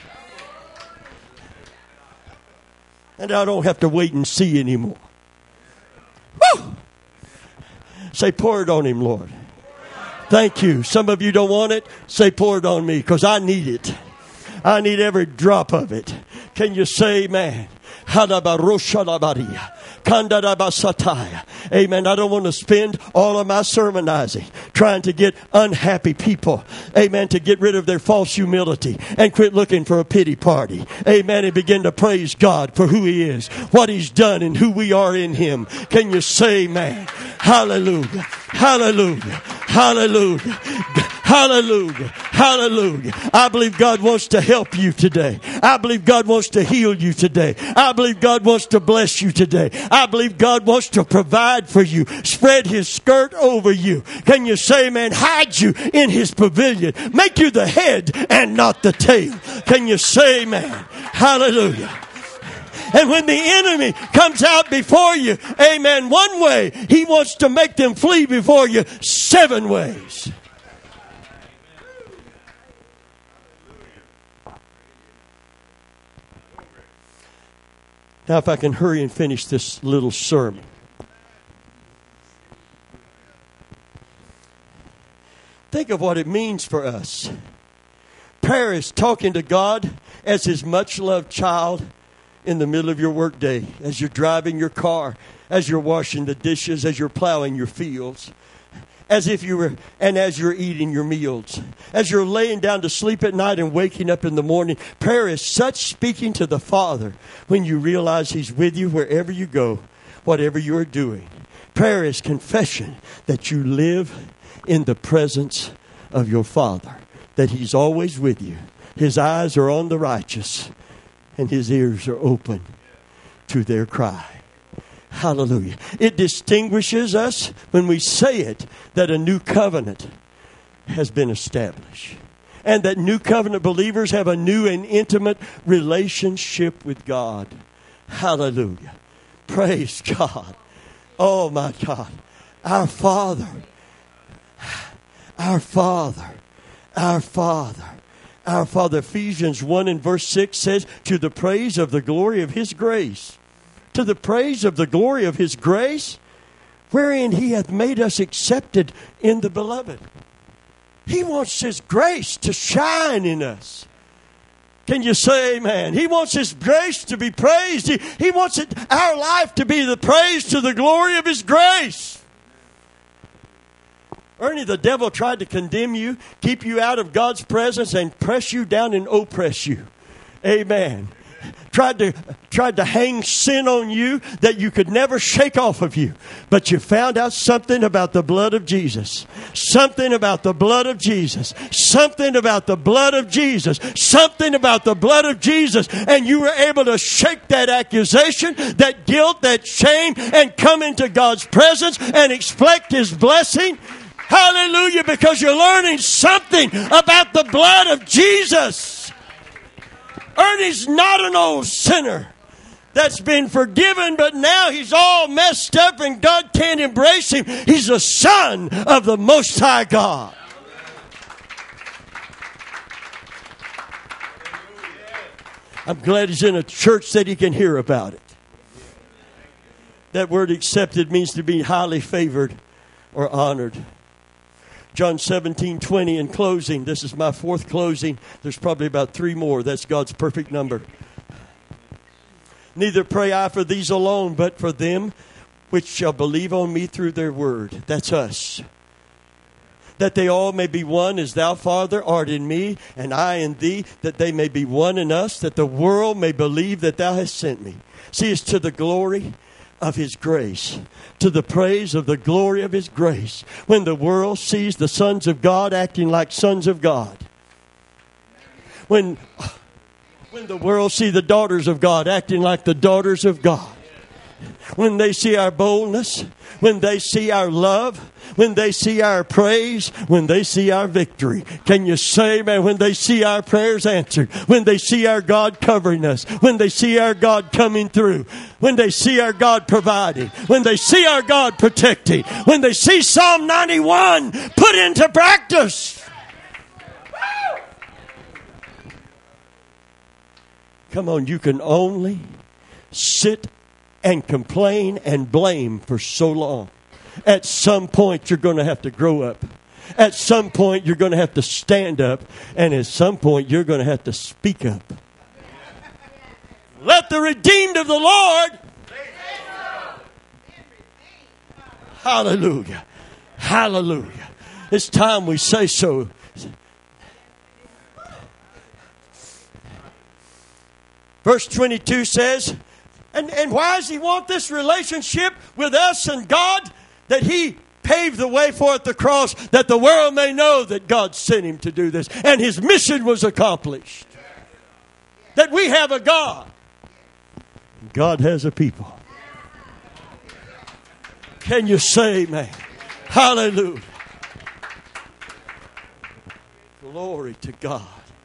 And I don't have to wait and see anymore. Woo! Say, pour it on him, Lord. Thank you. Some of you don't want it. Say, pour it on me, because I need it. I need every drop of it. Can you say amen? Amen. I don't want to spend all of my sermonizing trying to get unhappy people, amen, to get rid of their false humility and quit looking for a pity party. Amen. And begin to praise God for who He is, what He's done, and who we are in Him. Can you say amen? Hallelujah. Hallelujah. Hallelujah. Hallelujah. Hallelujah. I believe God wants to help you today. I believe God wants to heal you today. I believe God wants to bless you today. I believe God wants to provide for you. Spread His skirt over you. Can you say, man, hide you in His pavilion. Make you the head and not the tail. Can you say, man? Hallelujah. And when the enemy comes out before you, amen, one way, he wants to make them flee before you seven ways. Now, if I can hurry and finish this little sermon. Think of what it means for us. Prayer is talking to God as His much-loved child in the middle of your workday, as you're driving your car, as you're washing the dishes, as you're plowing your fields, as if you were, and as you're eating your meals, as you're laying down to sleep at night and waking up in the morning. Prayer is such speaking to the Father when you realize He's with you wherever you go, whatever you're doing. Prayer is confession that you live in the presence of your Father, that He's always with you. His eyes are on the righteous, and His ears are open to their cry. Hallelujah. It distinguishes us when we say it that a new covenant has been established. And that new covenant believers have a new and intimate relationship with God. Hallelujah. Praise God. Oh my God. Our Father. Our Father. Our Father. Our Father. Ephesians one and verse six says, to the praise of the glory of His grace. To the praise of the glory of His grace, wherein He hath made us accepted in the Beloved. He wants His grace to shine in us. Can you say amen? He wants His grace to be praised. He, he wants it, our life to be the praise to the glory of His grace. Ernie, the devil tried to condemn you, keep you out of God's presence, and press you down and oppress you. Amen. Tried to tried to hang sin on you that you could never shake off of you. But you found out something about the blood of Jesus. Something about the blood of Jesus. Something about the blood of Jesus. Something about the blood of Jesus. And you were able to shake that accusation, that guilt, that shame, and come into God's presence and expect His blessing. Hallelujah, because you're learning something about the blood of Jesus. Ernie's not an old sinner that's been forgiven, but now he's all messed up and God can't embrace him. He's a son of the Most High God. I'm glad he's in a church that he can hear about it. That word accepted means to be highly favored or honored. John seventeen twenty in closing. This is my fourth closing. There's probably about three more. That's God's perfect number. Neither pray I for these alone, but for them which shall believe on me through their word. That's us. That they all may be one as thou, Father, art in me, and I in thee, that they may be one in us, that the world may believe that thou hast sent me. See, it's to the glory of His grace, to the praise of the glory of His grace, when the world sees the sons of God acting like sons of God. When, when the world see the daughters of God acting like the daughters of God. When they see our boldness, when they see our love, when they see our praise, when they see our victory. Can you say, man, when they see our prayers answered, when they see our God covering us, when they see our God coming through, when they see our God providing, when they see our God protecting, when they see Psalm ninety-one put into practice. Come on, you can only sit and complain and blame for so long. At some point, you're going to have to grow up. At some point, you're going to have to stand up. And at some point, you're going to have to speak up. Let the redeemed of the Lord Hallelujah. Hallelujah. It's time we say so. Verse twenty-two says, and, and why does he want this relationship with us and God? That he paved the way for at the cross, that the world may know that God sent him to do this. And his mission was accomplished. That we have a God. God has a people. Can you say amen? Hallelujah. Glory to God.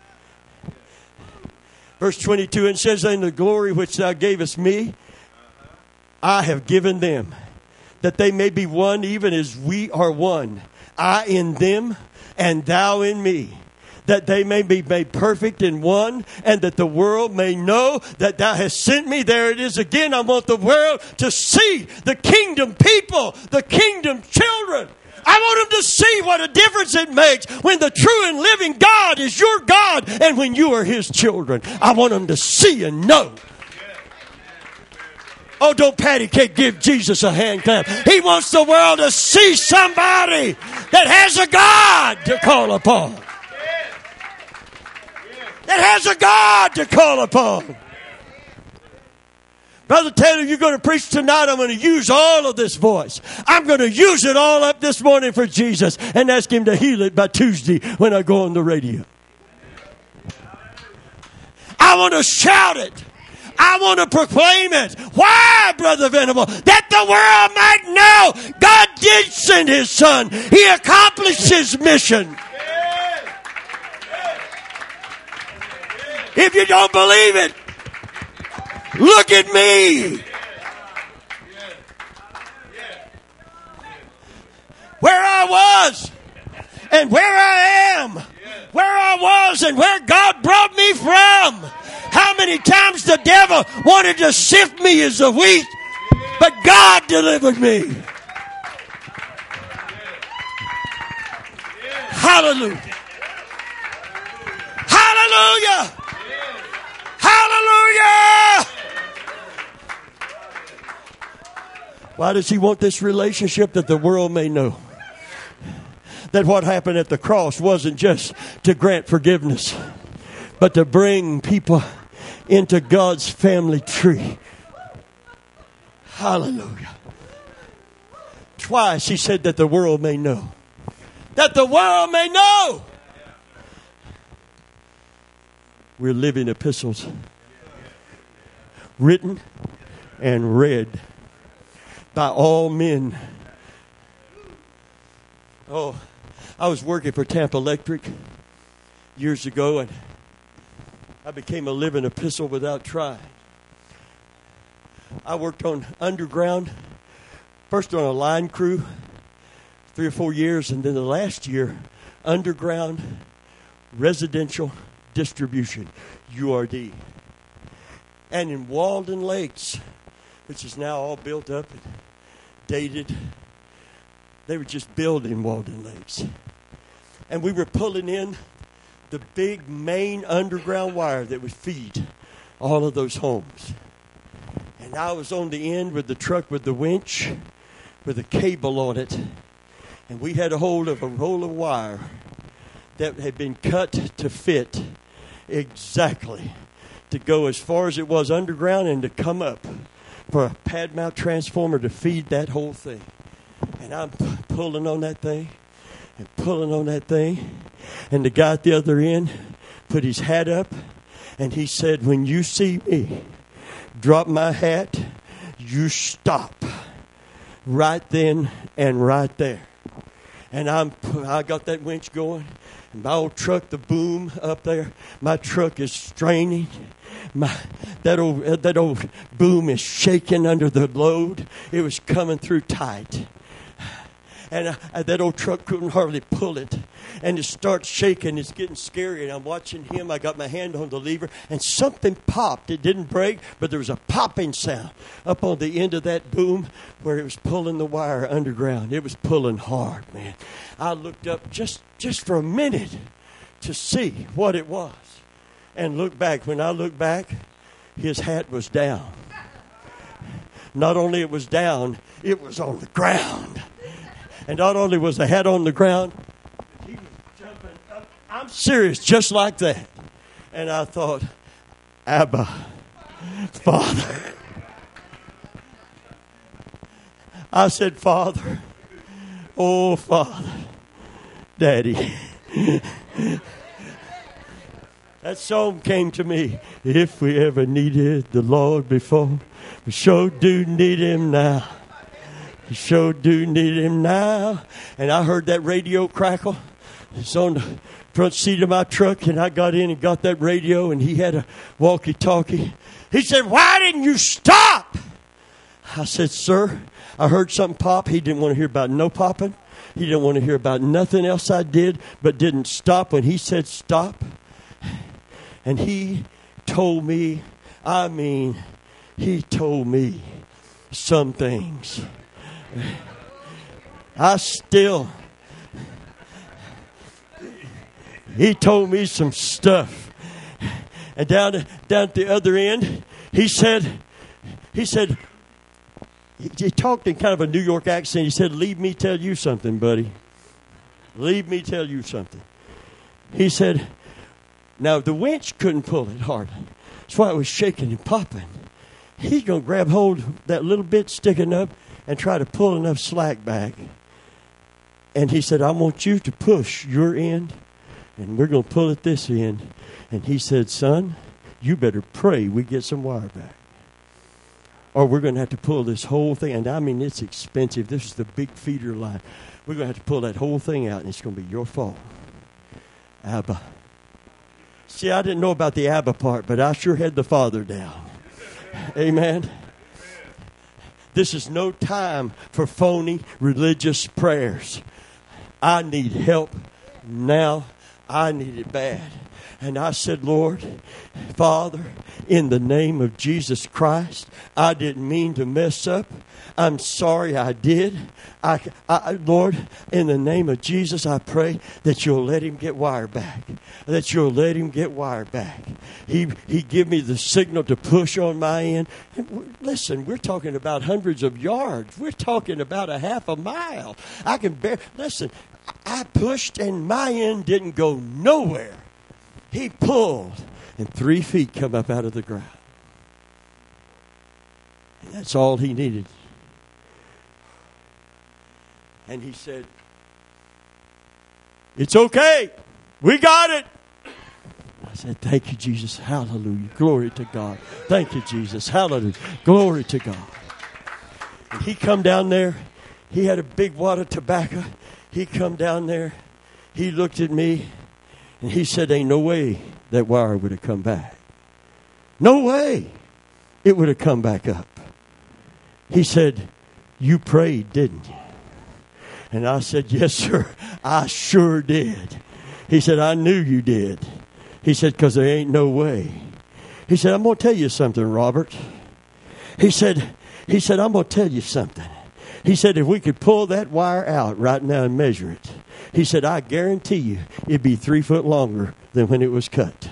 Verse twenty-two, and says, in the glory which thou gavest me, I have given them, that they may be one even as we are one. I in them, and thou in me, that they may be made perfect in one, and that the world may know that thou hast sent me. There it is again. I want the world to see the kingdom people, the kingdom children. I want them to see what a difference it makes when the true and living God is your God and when you are His children. I want them to see and know. Oh, don't patty cake give Jesus a hand clap. He wants the world to see somebody that has a God to call upon. That has a God to call upon. Brother Taylor, you're going to preach tonight. I'm going to use all of this voice. I'm going to use it all up this morning for Jesus and ask Him to heal it by Tuesday when I go on the radio. I want to shout it. I want to proclaim it. Why, Brother Venable? That the world might know God did send His Son. He accomplished His mission. If you don't believe it, look at me. Where I was and where I am. Where I was and where God brought me from. How many times the devil wanted to sift me as a wheat, but God delivered me. Hallelujah. Hallelujah. Hallelujah! Why does He want this relationship? That the world may know that what happened at the cross wasn't just to grant forgiveness, but to bring people into God's family tree. Hallelujah. Twice He said that the world may know. That the world may know. We're living epistles written and read by all men. Oh, I was working for Tampa Electric years ago, and I became a living epistle without trying. I worked on underground, first on a line crew, three or four years, and then the last year, underground residential distribution, U R D. And in Walden Lakes, which is now all built up and dated, they were just building Walden Lakes. And we were pulling in the big main underground wire that would feed all of those homes. And I was on the end with the truck with the winch, with a cable on it. And we had a hold of a roll of wire that had been cut to fit exactly to go as far as it was underground and to come up for a pad mount transformer to feed that whole thing. And I'm p- pulling on that thing and pulling on that thing. And the guy at the other end put his hat up and he said, when you see me drop my hat, you stop right then and right there. And I'm, I got that winch going. And my old truck, the boom up there, my truck is straining. My, that old that old boom is shaking under the load. It was coming through tight. And I, that old truck couldn't hardly pull it. And it starts shaking. It's getting scary. And I'm watching him. I got my hand on the lever. And something popped. It didn't break, but there was a popping sound up on the end of that boom where it was pulling the wire underground. It was pulling hard, man. I looked up just, just for a minute to see what it was. And looked back. When I looked back, his hat was down. not only it was down, it was on the ground. And not only was the hat on the ground, he was jumping up. I'm serious, just like that. And I thought, Abba, Father. I said, Father, oh, Father, Daddy. That song came to me. If we ever needed the Lord before, we sure do need Him now. We sure do need Him now. And I heard that radio crackle. It's on the front seat of my truck, and I got in and got that radio, and he had a walkie-talkie. He said, why didn't you stop? I said, sir, I heard something pop. He didn't want to hear about no popping. He didn't want to hear about nothing else I did, but didn't stop when he said stop. And he told me, I mean, he told me some things. I still, he told me some stuff. And down, down at the other end, he said, he said, he, he talked in kind of a New York accent. He said, leave me tell you something, buddy. Leave me tell you something. He said, now the winch couldn't pull it hard. That's why it was shaking and popping. He's going to grab hold of that little bit sticking up and try to pull enough slack back. And he said, I want you to push your end, and we're going to pull at this end. And he said, son, you better pray we get some wire back, or we're going to have to pull this whole thing. And I mean, it's expensive. This is the big feeder line. We're going to have to pull that whole thing out, and it's going to be your fault. Abba. See, I didn't know about the Abba part, but I sure had the Father down. Amen. This is no time for phony religious prayers. I need help now. I need it bad. And I said, Lord, Father, in the name of Jesus Christ, I didn't mean to mess up. I'm sorry I did. I, I, Lord, in the name of Jesus, I pray that you'll let him get wire back. That you'll let him get wire back. He he give me the signal to push on my end. And listen, we're talking about hundreds of yards. We're talking about a half a mile. I can bear. Listen, I pushed and my end didn't go nowhere. He pulled, and three feet come up out of the ground. And that's all he needed. And he said, it's okay. We got it. I said, thank you, Jesus. Hallelujah. Glory to God. Thank you, Jesus. Hallelujah. Glory to God. And he come down there. He had a big wad of tobacco. He come down there. He looked at me. And he said, ain't no way that wire would have come back. No way it would have come back up. He said, you prayed, didn't you? And I said, yes, sir, I sure did. He said, I knew you did. He said, because there ain't no way. He said, I'm going to tell you something, Robert. He said, he said, I'm going to tell you something. He said, if we could pull that wire out right now and measure it, he said, I guarantee you it'd be three foot longer than when it was cut.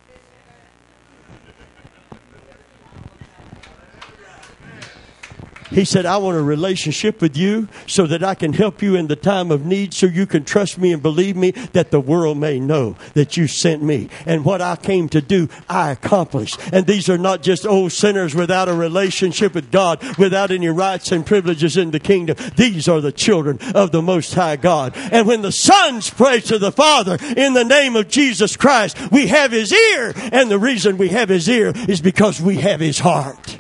He said, I want a relationship with you so that I can help you in the time of need, so you can trust me and believe me, that the world may know that you sent me. And what I came to do, I accomplished. And these are not just old sinners without a relationship with God, without any rights and privileges in the kingdom. These are the children of the Most High God. And when the sons pray to the Father in the name of Jesus Christ, we have his ear. And the reason we have his ear is because we have his heart.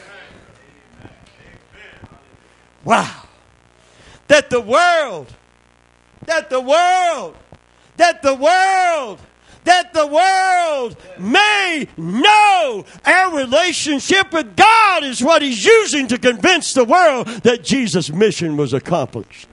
Wow. That the world, that the world, that the world, that the world may know our relationship with God is what he's using to convince the world that Jesus' mission was accomplished.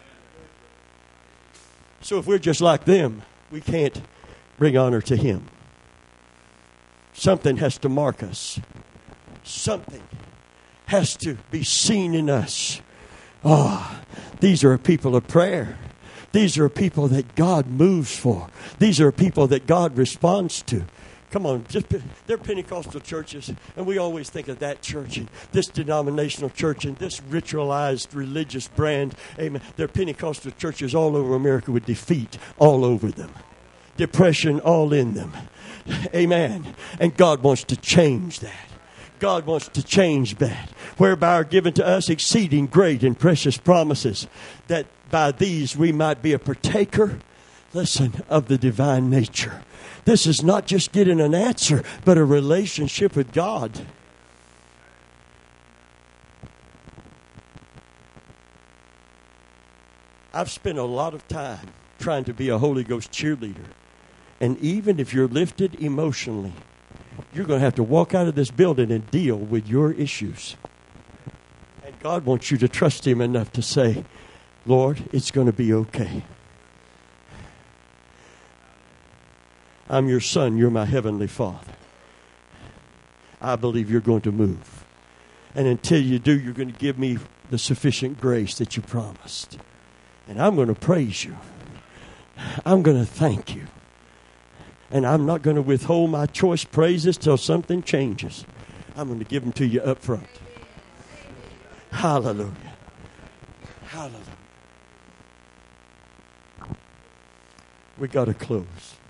So if we're just like them, we can't bring honor to him. Something has to mark us. Something has to be seen in us. Oh, these are a people of prayer. These are people that God moves for. These are people that God responds to. Come on, just they're Pentecostal churches, and we always think of that church and this denominational church and this ritualized religious brand. Amen. They're Pentecostal churches all over America with defeat all over them, depression all in them. Amen. And God wants to change that. God wants to change that, whereby are given to us exceeding great and precious promises, that by these we might be a partaker, listen, of the divine nature. This is not just getting an answer, but a relationship with God. I've spent a lot of time trying to be a Holy Ghost cheerleader. And even if you're lifted emotionally, you're going to have to walk out of this building and deal with your issues. And God wants you to trust Him enough to say, Lord, it's going to be okay. I'm your son. You're my heavenly Father. I believe you're going to move. And until you do, you're going to give me the sufficient grace that you promised. And I'm going to praise you. I'm going to thank you. And I'm not going to withhold my choice praises till something changes. I'm going to give them to you up front. Hallelujah. Hallelujah. We got to close.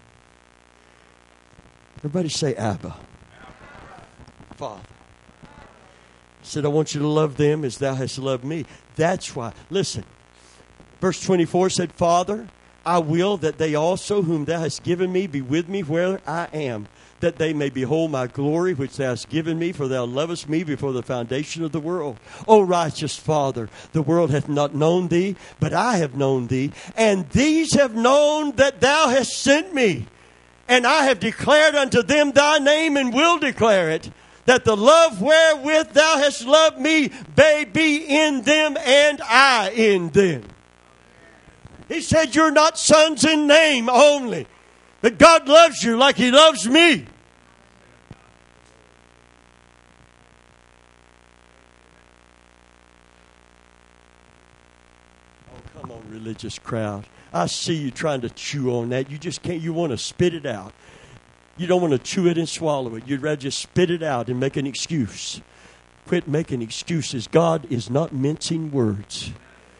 Everybody say Abba. Father. He said, I want you to love them as thou hast loved me. That's why. Listen. Verse twenty-four said, Father, I will that they also whom thou hast given me be with me where I am, that they may behold my glory which thou hast given me, for thou lovest me before the foundation of the world. O righteous Father, the world hath not known thee, but I have known thee, and these have known that thou hast sent me. And I have declared unto them thy name, and will declare it, that the love wherewith thou hast loved me may be in them, and I in them. He said, you're not sons in name only, but God loves you like He loves me. Oh, come on, religious crowd. I see you trying to chew on that. You just can't. You want to spit it out. You don't want to chew it and swallow it. You'd rather just spit it out and make an excuse. Quit making excuses. God is not mincing words.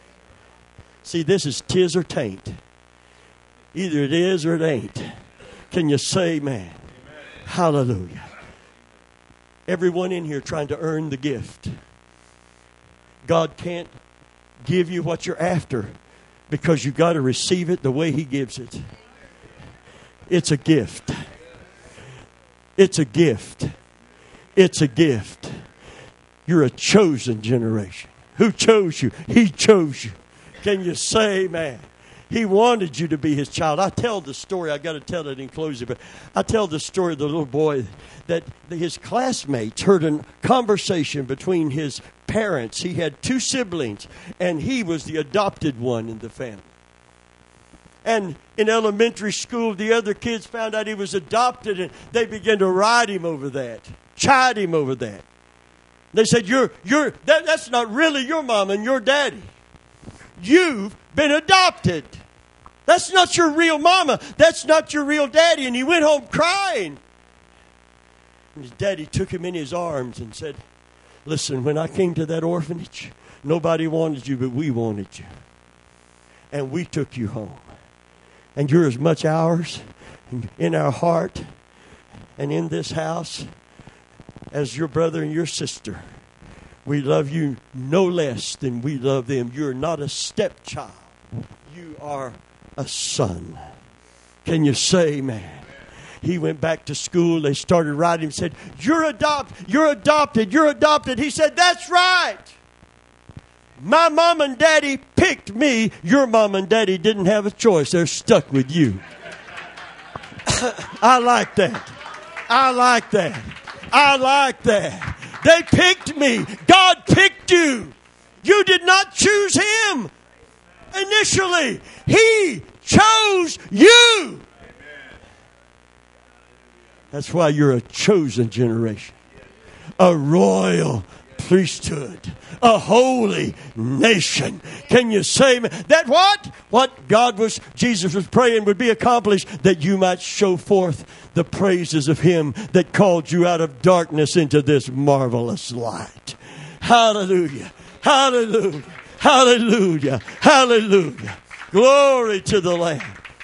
See, this is tis or tain't. Either it is or it ain't. Can you say amen? Amen. Hallelujah. Everyone in here trying to earn the gift. God can't give you what you're after because you got to receive it the way He gives it. It's a gift. It's a gift. It's a gift. You're a chosen generation. Who chose you? He chose you. Can you say amen? He wanted you to be His child. I tell the story. I got to tell it in closing, but I tell the story of the little boy that his classmates heard a conversation between his parents. He had two siblings, and he was the adopted one in the family. And in elementary school, the other kids found out he was adopted, and they began to ride him over that, chide him over that. They said, "You're, you're, that, that's not really your mom and your daddy. You've been adopted. That's not your real mama. That's not your real daddy." And he went home crying. And his daddy took him in his arms and said, "Listen, when I came to that orphanage, nobody wanted you, but we wanted you. And we took you home. And you're as much ours in our heart and in this house as your brother and your sister. We love you no less than we love them. You're not a stepchild. You are a son." Can you say amen? He went back to school. They started writing him, said, You're adopted. You're adopted. You're adopted. He said, "That's right. My mom and daddy picked me. Your mom and daddy didn't have a choice. They're stuck with you." I like that. I like that. I like that. They picked me. God picked you. You did not choose Him initially. He chose you. That's why you're a chosen generation. A royal priesthood, a holy nation. Can you say that what? What God was, Jesus was praying would be accomplished, that you might show forth the praises of Him that called you out of darkness into this marvelous light. Hallelujah. Hallelujah. Hallelujah. Hallelujah. Glory to the Lamb.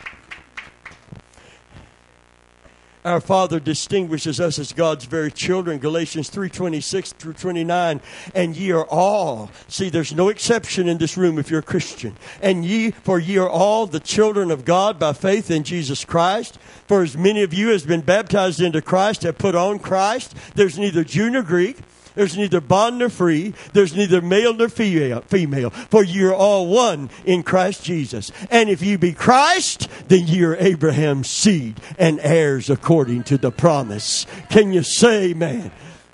Our Father distinguishes us as God's very children. Galatians three twenty-six through twenty-nine. And ye are all. See, there's no exception in this room if you're a Christian. And ye, for ye are all the children of God by faith in Jesus Christ. For as many of you as been baptized into Christ have put on Christ. There's neither Jew nor Greek. There's neither bond nor free. There's neither male nor female. Female. For ye are all one in Christ Jesus. And if ye be Christ, then ye are Abraham's seed and heirs according to the promise. Can you say amen?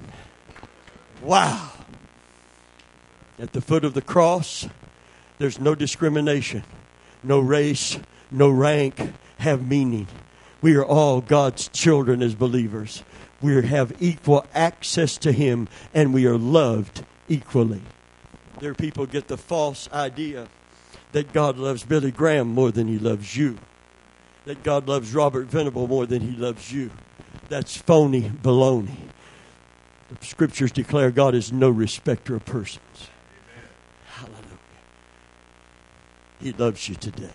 Wow. At the foot of the cross, there's no discrimination. No race, no rank have meaning. We are all God's children as believers. We have equal access to Him, and we are loved equally. There are people get the false idea that God loves Billy Graham more than He loves you. That God loves Robert Venable more than He loves you. That's phony baloney. The Scriptures declare God is no respecter of persons. Hallelujah. He loves you today.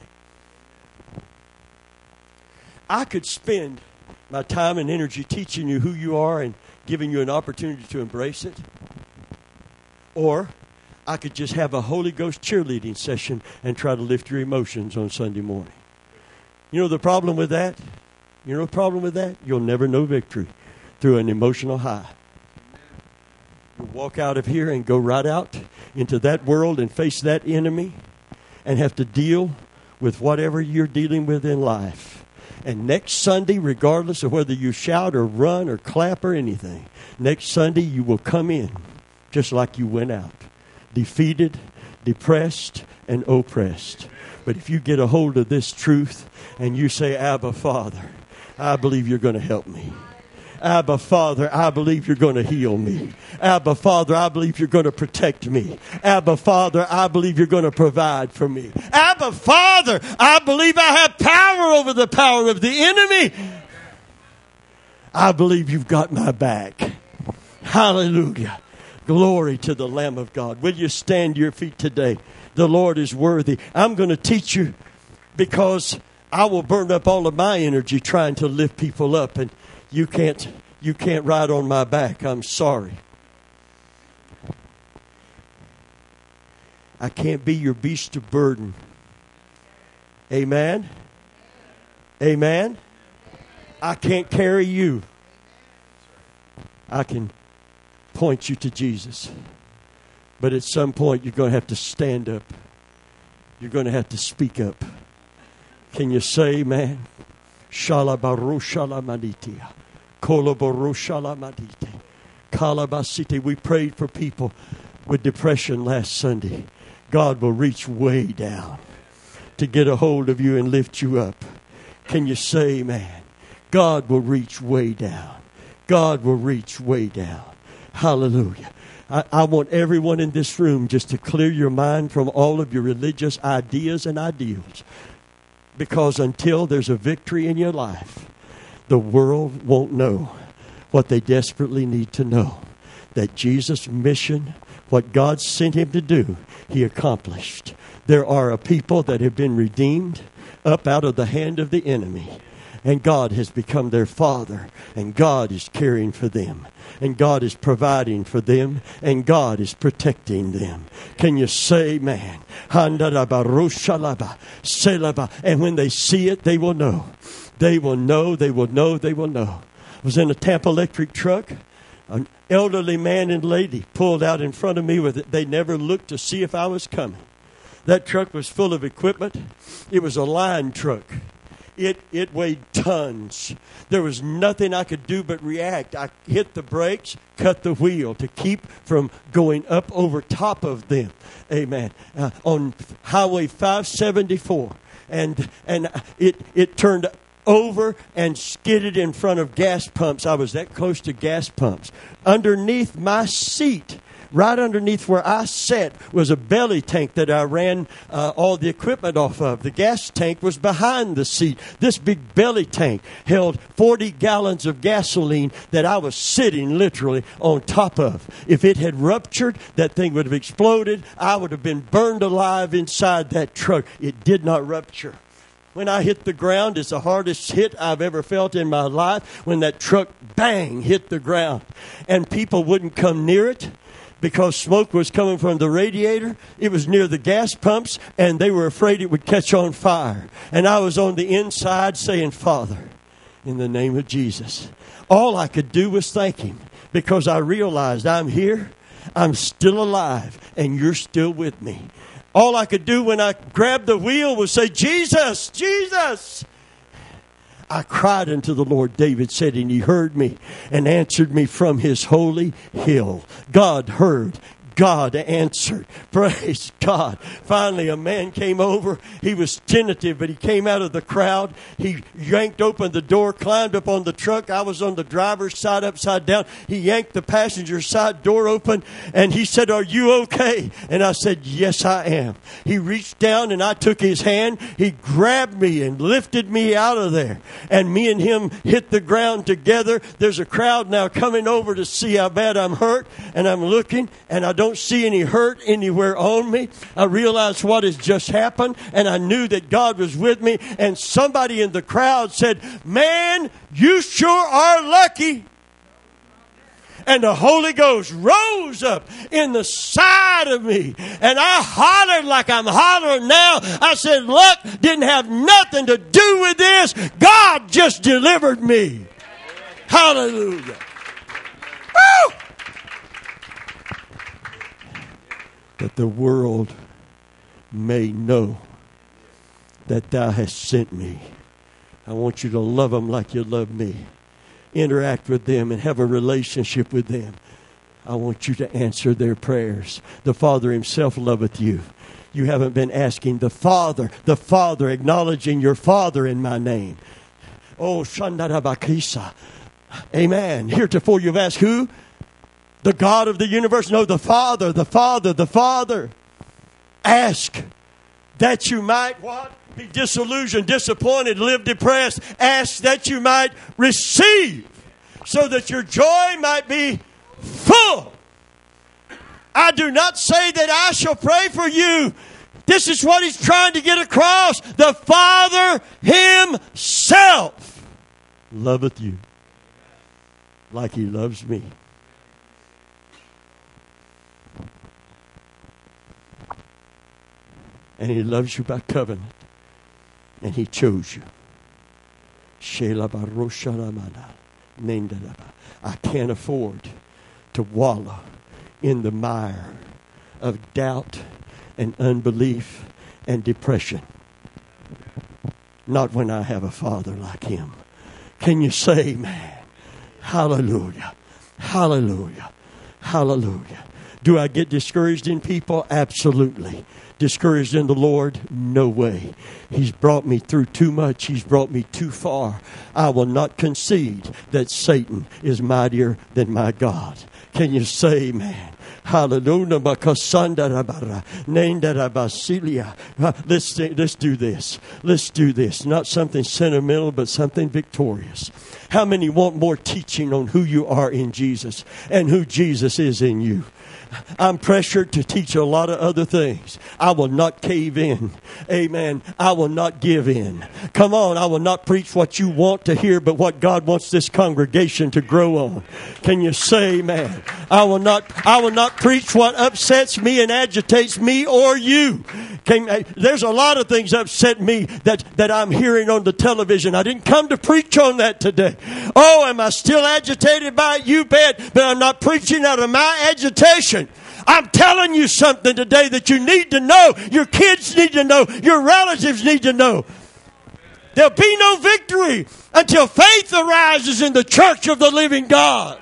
I could spend my time and energy teaching you who you are and giving you an opportunity to embrace it. Or I could just have a Holy Ghost cheerleading session and try to lift your emotions on Sunday morning. You know the problem with that? You know the problem with that? You'll never know victory through an emotional high. You'll walk out of here and go right out into that world and face that enemy and have to deal with whatever you're dealing with in life. And next Sunday, regardless of whether you shout or run or clap or anything, next Sunday you will come in just like you went out. Defeated, depressed, and oppressed. But if you get a hold of this truth and you say, Abba, Father, I believe you're going to help me. Abba, Father, I believe you're going to heal me. Abba, Father, I believe you're going to protect me. Abba, Father, I believe you're going to provide for me. Abba, Father, I believe I have power over the power of the enemy. I believe you've got my back. Hallelujah. Glory to the Lamb of God. Will you stand to your feet today? The Lord is worthy. I'm going to teach you because I will burn up all of my energy trying to lift people up, and You can't, you can't ride on my back. I'm sorry. I can't be your beast of burden. Amen? Amen? I can't carry you. I can point you to Jesus. But at some point, you're going to have to stand up. You're going to have to speak up. Can you say amen? Shalabarushalamaditia. Kolabarushalamaditia. Kalabasite. We prayed for people with depression last Sunday. God will reach way down to get a hold of you and lift you up. Can you say amen? God will reach way down. God will reach way down. Hallelujah. I, I want everyone in this room just to clear your mind from all of your religious ideas and ideals. Because until there's a victory in your life, the world won't know what they desperately need to know. That Jesus' mission, what God sent Him to do, He accomplished. There are a people that have been redeemed up out of the hand of the enemy. And God has become their Father. And God is caring for them. And God is providing for them. And God is protecting them. Can you say amen? And when they see it, they will know. They will know, they will know, they will know. I was in a Tampa Electric truck. An elderly man and lady pulled out in front of me with it. They never looked to see if I was coming. That truck was full of equipment. It was a line truck. It it weighed tons. There was nothing I could do but react. I hit the brakes, cut the wheel to keep from going up over top of them. Amen. Uh, on Highway five seventy-four. And and it, it turned over and skidded in front of gas pumps. I was that close to gas pumps. Underneath my seat, right underneath where I sat, was a belly tank that I ran uh, all the equipment off of. The gas tank was behind the seat. This big belly tank held forty gallons of gasoline that I was sitting literally on top of. If it had ruptured, that thing would have exploded. I would have been burned alive inside that truck. It did not rupture. When I hit the ground, it's the hardest hit I've ever felt in my life, when that truck, bang, hit the ground. And people wouldn't come near it because smoke was coming from the radiator. It was near the gas pumps, and they were afraid it would catch on fire. And I was on the inside saying, Father, in the name of Jesus. All I could do was thank Him, because I realized I'm here, I'm still alive, and you're still with me. All I could do when I grabbed the wheel was say, Jesus, Jesus. I cried unto the Lord, David said, and He heard me and answered me from His holy hill. God heard. God answered. Praise God. Finally, a man came over. He was tentative, but he came out of the crowd. He yanked open the door, climbed up on the truck. I was on the driver's side upside down. He yanked the passenger side door open, and he said, are you okay? And I said, yes, I am. He reached down, and I took his hand. He grabbed me and lifted me out of there. And me and him hit the ground together. There's a crowd now coming over to see how bad I'm hurt. And I'm looking, and I don't see any hurt anywhere on me. I realized what has just happened, and I knew that God was with me. And somebody in the crowd said, man, you sure are lucky. And the Holy Ghost rose up in the side of me, and I hollered like I'm hollering now. I said, luck didn't have nothing to do with this. God just delivered me. Hallelujah. Woo! That the world may know that Thou hast sent me. I want you to love them like you love me. Interact with them and have a relationship with them. I want you to answer their prayers. The Father Himself loveth you. You haven't been asking the Father, the Father, acknowledging your Father in my name. Oh, Shandarabakisa. Amen. Heretofore you've asked who? The God of the universe. No, the Father, the Father, the Father. Ask that you might what? Be disillusioned, disappointed, live depressed. Ask that you might receive, so that your joy might be full. I do not say that I shall pray for you. This is what He's trying to get across. The Father Himself loveth you like He loves me. And He loves you by covenant. And He chose you. I can't afford to wallow in the mire of doubt and unbelief and depression. Not when I have a Father like Him. Can you say, man? Hallelujah. Hallelujah. Hallelujah. Do I get discouraged in people? Absolutely. Discouraged in the Lord? No way. He's brought me through too much. He's brought me too far. I will not concede that Satan is mightier than my God. Can you say, man? Hallelujah. Let's, let's do this. Let's do this. Not something sentimental, but something victorious. How many want more teaching on who you are in Jesus and who Jesus is in you? I'm pressured to teach a lot of other things. I will not cave in. Amen. I will not give in. Come on, I will not preach what you want to hear, but what God wants this congregation to grow on. Can you say amen? I will not I will not preach what upsets me and agitates me or you. Can, there's a lot of things upset me that, that I'm hearing on the television. I didn't come to preach on that today. Oh, am I still agitated by it? You bet. But I'm not preaching out of my agitation. I'm telling you something today that you need to know. Your kids need to know. Your relatives need to know. There'll be no victory until faith arises in the church of the living God.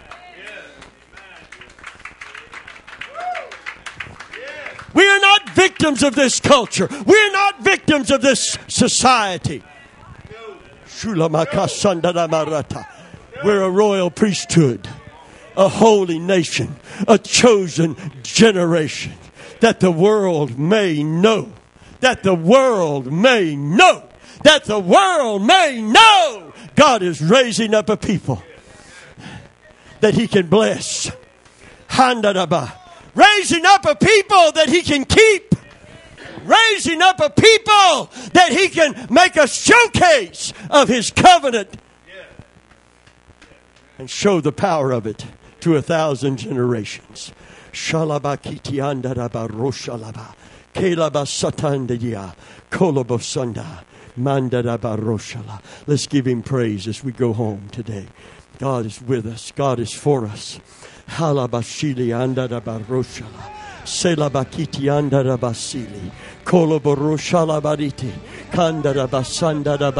We are not victims of this culture. We are not victims of this society. We're a royal priesthood, a holy nation, a chosen generation, that the world may know, that the world may know, that the world may know God is raising up a people that He can bless. Raising up a people that He can keep. Raising up a people that He can make a showcase of His covenant and show the power of it to a thousand generations. Shalabakiti andaraba roshalaba. Kelaba satandia. Kolobosanda. Mandaraba roshala. Let's give Him praise as we go home today. God is with us. God is for us. Halabashili andaraba roshala. Selabakiti andarabasili. Koloboroshala bariti. Kandarabasanda